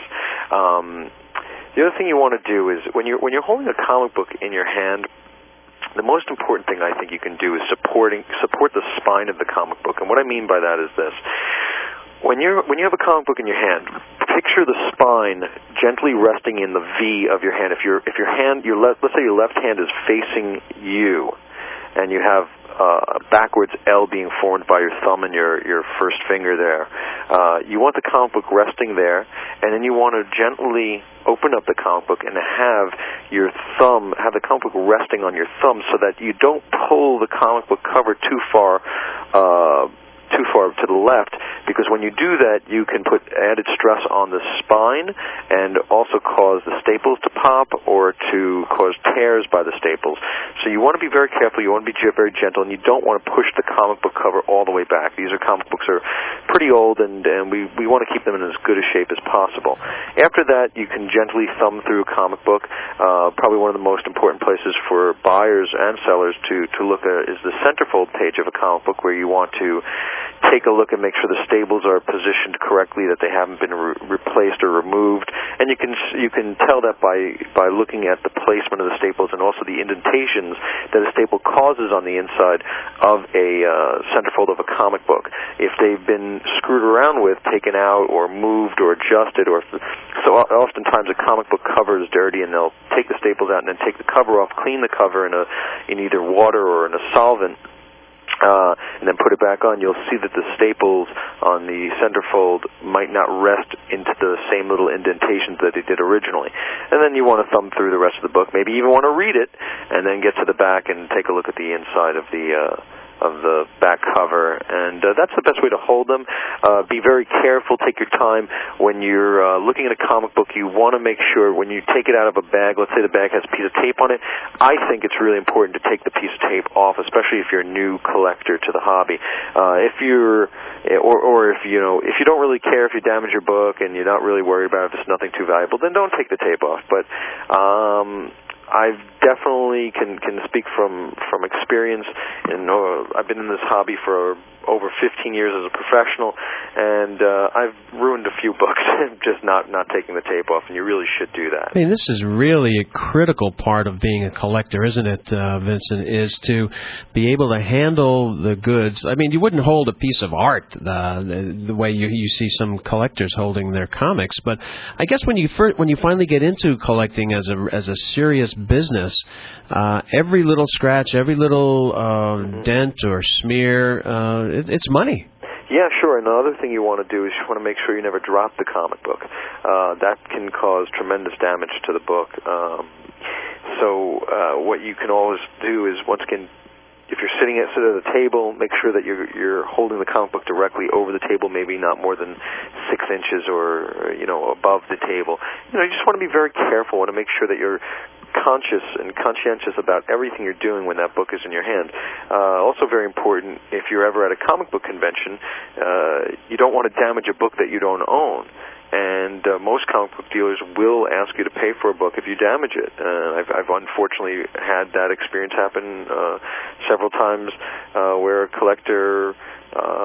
[SPEAKER 2] The other thing you want to do is when you're holding a comic book in your hand, the most important thing I think you can do is support the spine of the comic book. And what I mean by that is this. When you have a comic book in your hand, picture the spine gently resting in the V of your hand. If your hand, let's say your left hand is facing you, and you have a backwards L being formed by your thumb and your first finger there. You want the comic book resting there, and then you want to gently open up the comic book and have the comic book resting on your thumb so that you don't pull the comic book cover too far to the left, because when you do that, you can put added stress on the spine and also cause the staples to pop or to cause tears by the staples. So you want to be very careful, you want to be very gentle, and you don't want to push the comic book cover all the way back. These comic books are pretty old, and we want to keep them in as good a shape as possible. After that, you can gently thumb through a comic book. Probably one of the most important places for buyers and sellers to look at is the centerfold page of a comic book, where you want to take a look and make sure the staples are positioned correctly, that they haven't been replaced or removed. And you can tell that by looking at the placement of the staples and also the indentations that a staple causes on the inside of a centerfold of a comic book. If they've been screwed around with, taken out, or moved, or adjusted, so oftentimes a comic book cover is dirty, and they'll take the staples out and then take the cover off, clean the cover in either water or in a solvent, and then put it back on. You'll see that the staples on the centerfold might not rest into the same little indentations that they did originally. And then you want to thumb through the rest of the book, maybe even want to read it, and then get to the back and take a look at the inside of the back cover, and that's the best way to hold them. Be very careful, take your time. When you're looking at a comic book, you want to make sure when you take it out of a bag, let's say the bag has a piece of tape on it, I think it's really important to take the piece of tape off, especially if you're a new collector to the hobby. If you don't really care if you damage your book and you're not really worried about it, if it's nothing too valuable, then don't take the tape off. But I definitely can speak from experience, and I've been in this hobby for over 15 years as a professional, and I've ruined a few books just not taking the tape off, and you really should do that.
[SPEAKER 1] I mean, this is really a critical part of being a collector, isn't it, Vincent, is to be able to handle the goods. I mean, you wouldn't hold a piece of art the way you see some collectors holding their comics, but I guess when you finally get into collecting as a serious business, every little scratch, every little dent or smear, it's money.
[SPEAKER 2] Yeah, sure. And the other thing you want to do is you want to make sure you never drop the comic book. That can cause tremendous damage to the book. So what you can always do is, once again, if you're sitting at the table, make sure that you're holding the comic book directly over the table, maybe not more than 6 inches or above the table. You just want to be very careful. Want to make sure that you're conscious and conscientious about everything you're doing when that book is in your hand. Also very important, if you're ever at a comic book convention, you don't want to damage a book that you don't own. And most comic book dealers will ask you to pay for a book if you damage it. I've unfortunately had that experience happen several times, where a collector was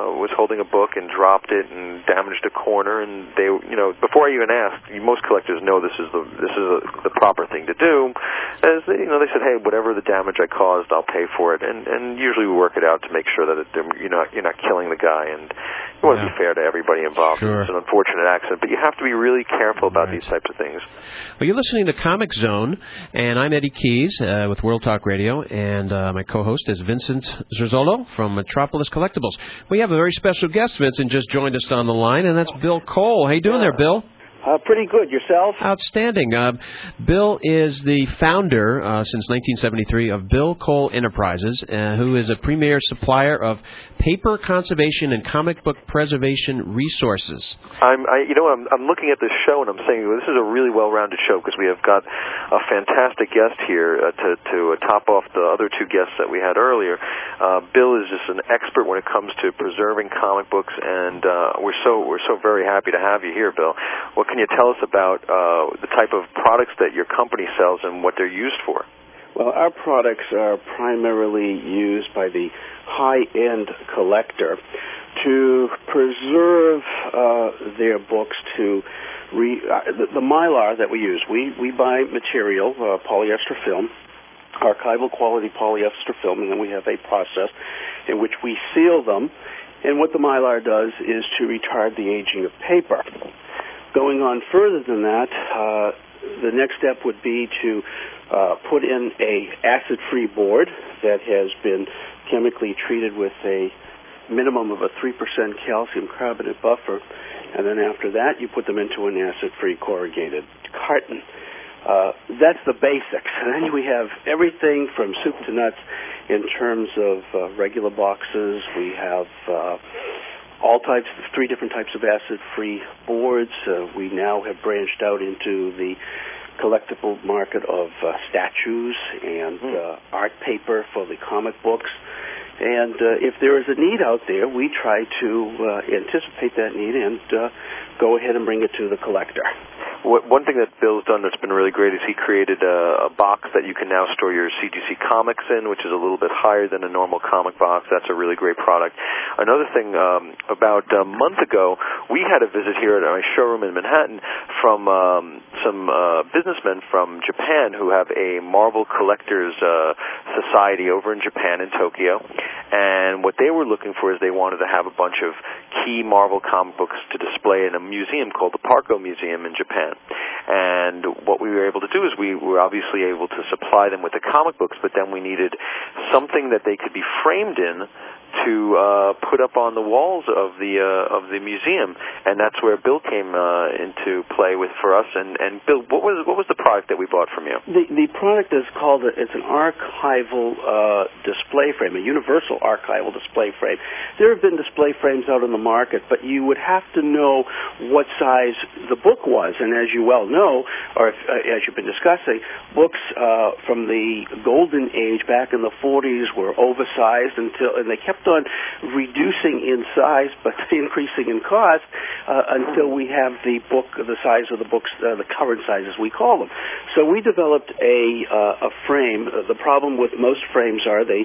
[SPEAKER 2] holding a book and dropped it and damaged a corner, and they, before I even asked, most collectors know this is the proper thing to do. As they said, hey, whatever the damage I caused, I'll pay for it, and usually we work it out to make sure that you're not killing the guy, and you want to be fair to everybody involved.
[SPEAKER 1] Sure.
[SPEAKER 2] It's an unfortunate accident, but you have to be really careful about these types of things.
[SPEAKER 1] Well, you're listening to Comic Zone, and I'm Eddie Keys with World Talk Radio, and my co-host is Vincent Zerzolo from Metropolis Collectibles. We have a very special guest. Vincent just joined us on the line, and that's Bill Cole. How you doing there, Bill?
[SPEAKER 13] Pretty good. Yourself?
[SPEAKER 1] Outstanding. Bill is the founder, since 1973, of Bill Cole Enterprises, who is a premier supplier of paper conservation and comic book preservation resources.
[SPEAKER 2] I'm looking at this show, and I'm saying this is a really well-rounded show because we have got a fantastic guest here to top off the other two guests that we had earlier. Bill is just an expert when it comes to preserving comic books, and we're so very happy to have you here, Bill. What can you tell us about the type of products that your company sells and what they're used for?
[SPEAKER 13] Well, our products are primarily used by the high-end collector to preserve their books. The Mylar that we use, we buy material, polyester film, archival quality polyester film, and then we have a process in which we seal them. And what the Mylar does is to retard the aging of paper. Going on further than that, the next step would be to put in a acid-free board that has been chemically treated with a minimum of a 3% calcium carbonate buffer, and then after that you put them into an acid-free corrugated carton. That's the basics. And then we have everything from soup to nuts in terms of regular boxes. We have three different types of acid-free boards. We now have branched out into the collectible market of statues and art paper for the comic books. And if there is a need out there, we try to anticipate that need and go ahead and bring it to the collector.
[SPEAKER 2] One thing that Bill's done that's been really great is he created a box that you can now store your CGC comics in, which is a little bit higher than a normal comic box. That's a really great product. Another thing, about a month ago, we had a visit here at my showroom in Manhattan from some businessmen from Japan who have a Marvel Collectors Society over in Japan, in Tokyo. And what they were looking for is they wanted to have a bunch of key Marvel comic books to display in a museum called the Parco Museum in Japan. And what we were able to do is we were obviously able to supply them with the comic books, but then we needed something that they could be framed in to put up on the walls of the museum, and that's where Bill came into play for us. And Bill, what was the product that we bought from you?
[SPEAKER 13] The product is called it's an archival display frame, a universal archival display frame. There have been display frames out in the market, but you would have to know what size the book was. And as you well know, or as you've been discussing, books from the golden age back in the 40s were oversized and they kept on reducing in size but increasing in cost until we have the size of the books, the current size as we call them. So we developed a frame. The problem with most frames are they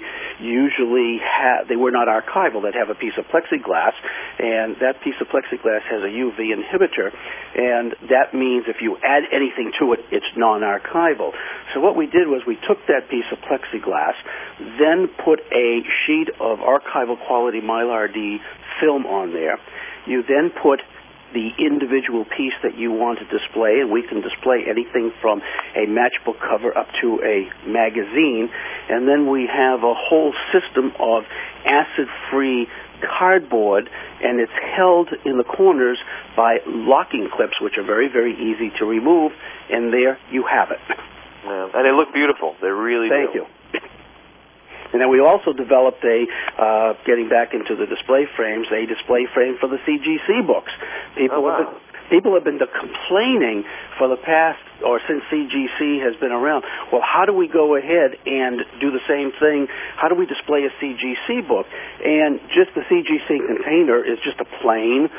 [SPEAKER 13] were not archival. They'd have a piece of plexiglass, and that piece of plexiglass has a UV inhibitor, and that means if you add anything to it, it's non-archival. So what we did was we took that piece of plexiglass, then put a sheet of archival quality Mylar D film on there. You then put the individual piece that you want to display, and we can display anything from a matchbook cover up to a magazine, and then we have a whole system of acid-free cardboard, and it's held in the corners by locking clips, which are very, very easy to remove, and there you have it.
[SPEAKER 2] Yeah, and they look beautiful. They really do.
[SPEAKER 13] Thank you. And then we also developed getting back into the display frames, a display frame for the CGC books. People have been complaining for the past, or since CGC has been around, well, how do we go ahead and do the same thing? How do we display a CGC book? And just the CGC container is just a plain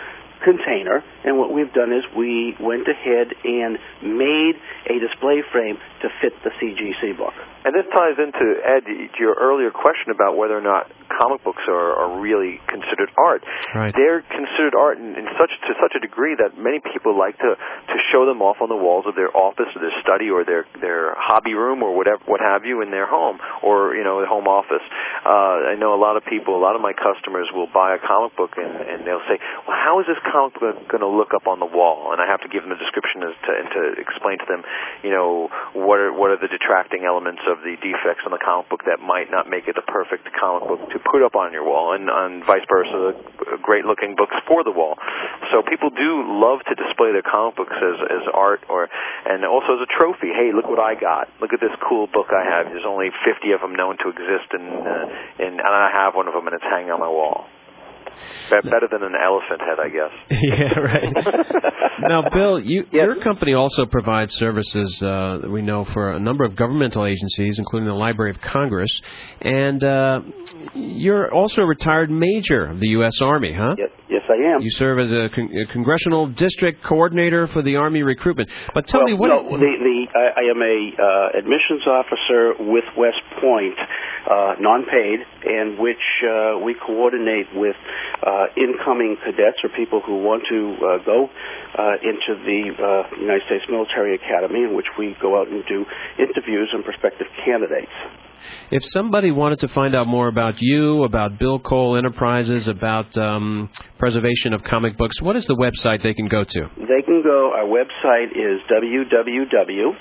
[SPEAKER 13] container, and what we've done is we went ahead and made a display frame to fit the CGC book.
[SPEAKER 2] And this ties into, Ed, your earlier question about whether or not comic books are really considered art.
[SPEAKER 1] Right.
[SPEAKER 2] They're considered art to such a degree that many people like to show them off on the walls of their office or their study or their hobby room or what have you in their home or, their home office. I know a lot of my customers will buy a comic book and they'll say, well, how is this comic book going to look up on the wall? And I have to give them a description and to explain to them, what are the detracting elements of the defects on the comic book that might not make it the perfect comic book to put up on your wall, and vice versa, great-looking books for the wall. So people do love to display their comic books as art and also as a trophy. Hey, look what I got. Look at this cool book I have. There's only 50 of them known to exist, and I have one of them, and it's hanging on my wall. Better than an elephant head, I guess.
[SPEAKER 1] Yeah, right. Now, Bill, your company also provides services, we know, for a number of governmental agencies, including the Library of Congress. And you're also a retired major of the U.S. Army, huh?
[SPEAKER 13] Yes, I am.
[SPEAKER 1] You serve as a congressional district coordinator for the Army recruitment. But tell me what...
[SPEAKER 13] No, I am a admissions officer with West Point, non-paid, in which we coordinate with incoming cadets or people who want to go into the United States Military Academy, in which we go out and do interviews on prospective candidates.
[SPEAKER 1] If somebody wanted to find out more about you, about Bill Cole Enterprises, about preservation of comic books, what is the website they can go to?
[SPEAKER 13] They can go, our website is www.bce,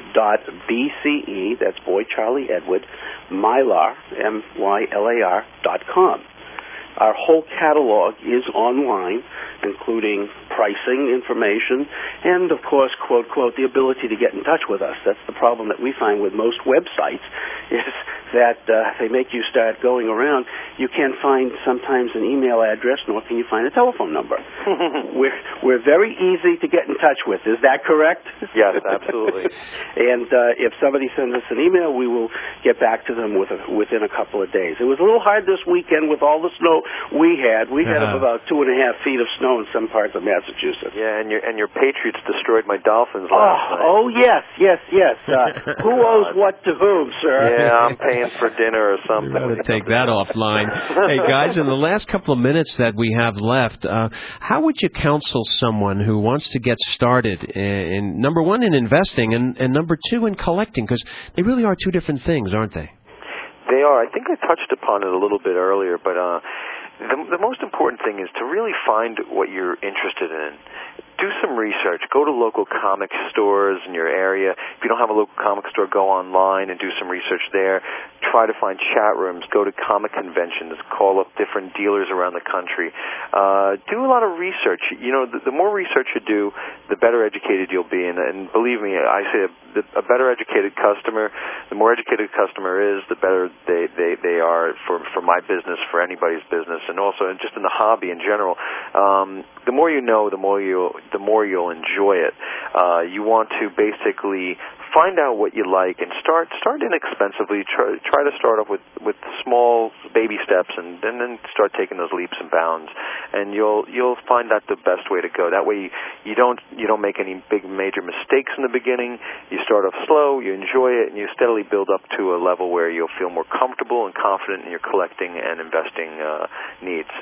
[SPEAKER 13] that's Boy Charlie Edward, Mylar, MYLAR.com. Our whole catalog is online, including pricing information and, of course, quote, quote, the ability to get in touch with us. That's the problem that we find with most websites is that they make you start going around. You can't find sometimes an email address, nor can you find a telephone number. We're very easy to get in touch with. Is that correct?
[SPEAKER 2] Yes, absolutely.
[SPEAKER 13] And if somebody sends us an email, we will get back to them within a couple of days. It was a little hard this weekend with all the snow we had. We had about 2.5 feet of snow in some parts of Massachusetts.
[SPEAKER 2] Yeah, and your Patriots destroyed my Dolphins last night.
[SPEAKER 13] Oh, yes. Who owes what to whom, sir?
[SPEAKER 2] Yeah, I'm paying for dinner or something.
[SPEAKER 1] I'm going to take that offline. Hey, guys, in the last couple of minutes that we have left, how would you counsel someone who wants to get started in number one, in investing, and number two, in collecting? Because they really are two different things, aren't they?
[SPEAKER 2] They are. I think I touched upon it a little bit earlier, but the most important thing is to really find what you're interested in. Do some research. Go to local comic stores in your area. If you don't have a local comic store, go online and do some research there. Try to find chat rooms. Go to comic conventions. Call up different dealers around the country. Do a lot of research. The more research you do, the better educated you'll be. And believe me, I say a better educated customer, the more educated a customer is, the better they are for my business, for anybody's business, and also just in the hobby in general. The more you know, the more you'll enjoy it. You want to basically find out what you like and start inexpensively. Try to start off with small baby steps and then start taking those leaps and bounds. And you'll find that the best way to go. That way you don't make any big major mistakes in the beginning. You start off slow, you enjoy it, and you steadily build up to a level where you'll feel more comfortable and confident in your collecting and investing needs.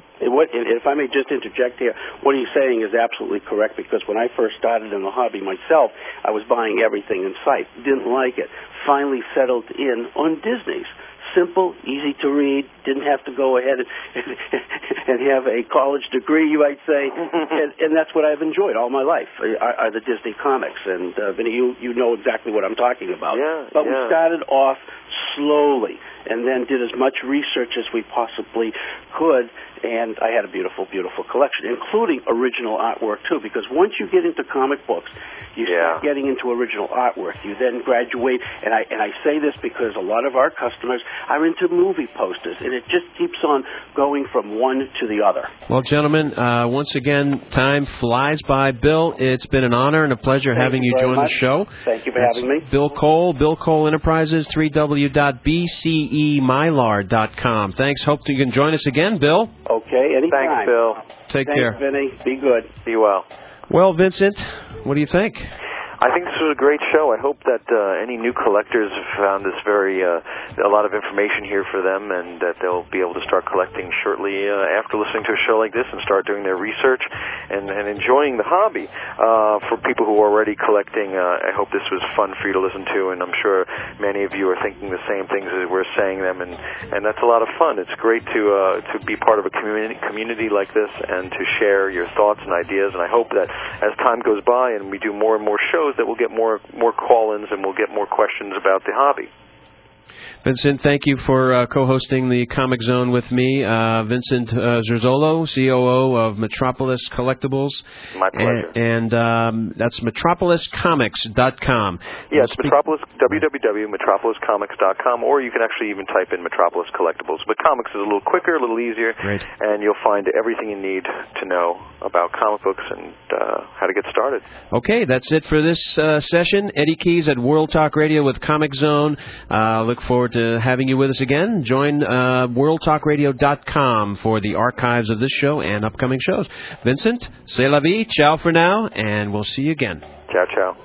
[SPEAKER 13] If I may just interject here, what he's saying is absolutely correct, because when I first started in the hobby myself, I was buying everything in sight. Didn't like it. Finally settled in on Disney's. Simple, easy to read, didn't have to go ahead and have a college degree, you might say, and that's what I've enjoyed all my life, are the Disney comics. And, Vinny, you know exactly what I'm talking about. But we started off slowly and then did as much research as we possibly could, and I had a beautiful, beautiful collection, including original artwork, too, because once you get into comic books, you start getting into original artwork. You then graduate, and I say this because a lot of our customers are into movie posters, and it just keeps on going from one to the other.
[SPEAKER 1] Well, gentlemen, once again, time flies by. Bill, it's been an honor and a pleasure having you join the show.
[SPEAKER 13] Thank you for having me.
[SPEAKER 1] Bill Cole Enterprises, 3w.bce CEMylar.com. Thanks. Hope you can join us again, Bill.
[SPEAKER 13] Okay, anytime.
[SPEAKER 2] Thanks, Bill.
[SPEAKER 1] Take care.
[SPEAKER 13] Thanks, Vinny. Be good.
[SPEAKER 2] Be well.
[SPEAKER 1] Well, Vincent, what do you think?
[SPEAKER 2] I think this was a great show. I hope that any new collectors have found this a lot of information here for them, and that they'll be able to start collecting shortly after listening to a show like this and start doing their research and enjoying the hobby. For people who are already collecting, I hope this was fun for you to listen to, and I'm sure many of you are thinking the same things as we're saying them, and that's a lot of fun. It's great to be part of a community like this and to share your thoughts and ideas, and I hope that as time goes by and we do more and more shows, that we'll get more call-ins and we'll get more questions about the hobby.
[SPEAKER 1] Vincent, thank you for co-hosting the Comic Zone with me. Vincent Zerzolo, COO of Metropolis Collectibles.
[SPEAKER 2] My pleasure.
[SPEAKER 1] And that's metropoliscomics.com.
[SPEAKER 2] Yeah, it's www.metropoliscomics.com, or you can actually even type in Metropolis Collectibles. But comics is a little quicker, a little easier,
[SPEAKER 1] Great.
[SPEAKER 2] And you'll find everything you need to know about comic books and how to get started.
[SPEAKER 1] Okay, that's it for this session. Eddie Keys at World Talk Radio with Comic Zone. Look forward to having you with us again. Join worldtalkradio.com for the archives of this show and upcoming shows. Vincent, c'est la vie. Ciao for now, and we'll see you again.
[SPEAKER 2] Ciao, ciao.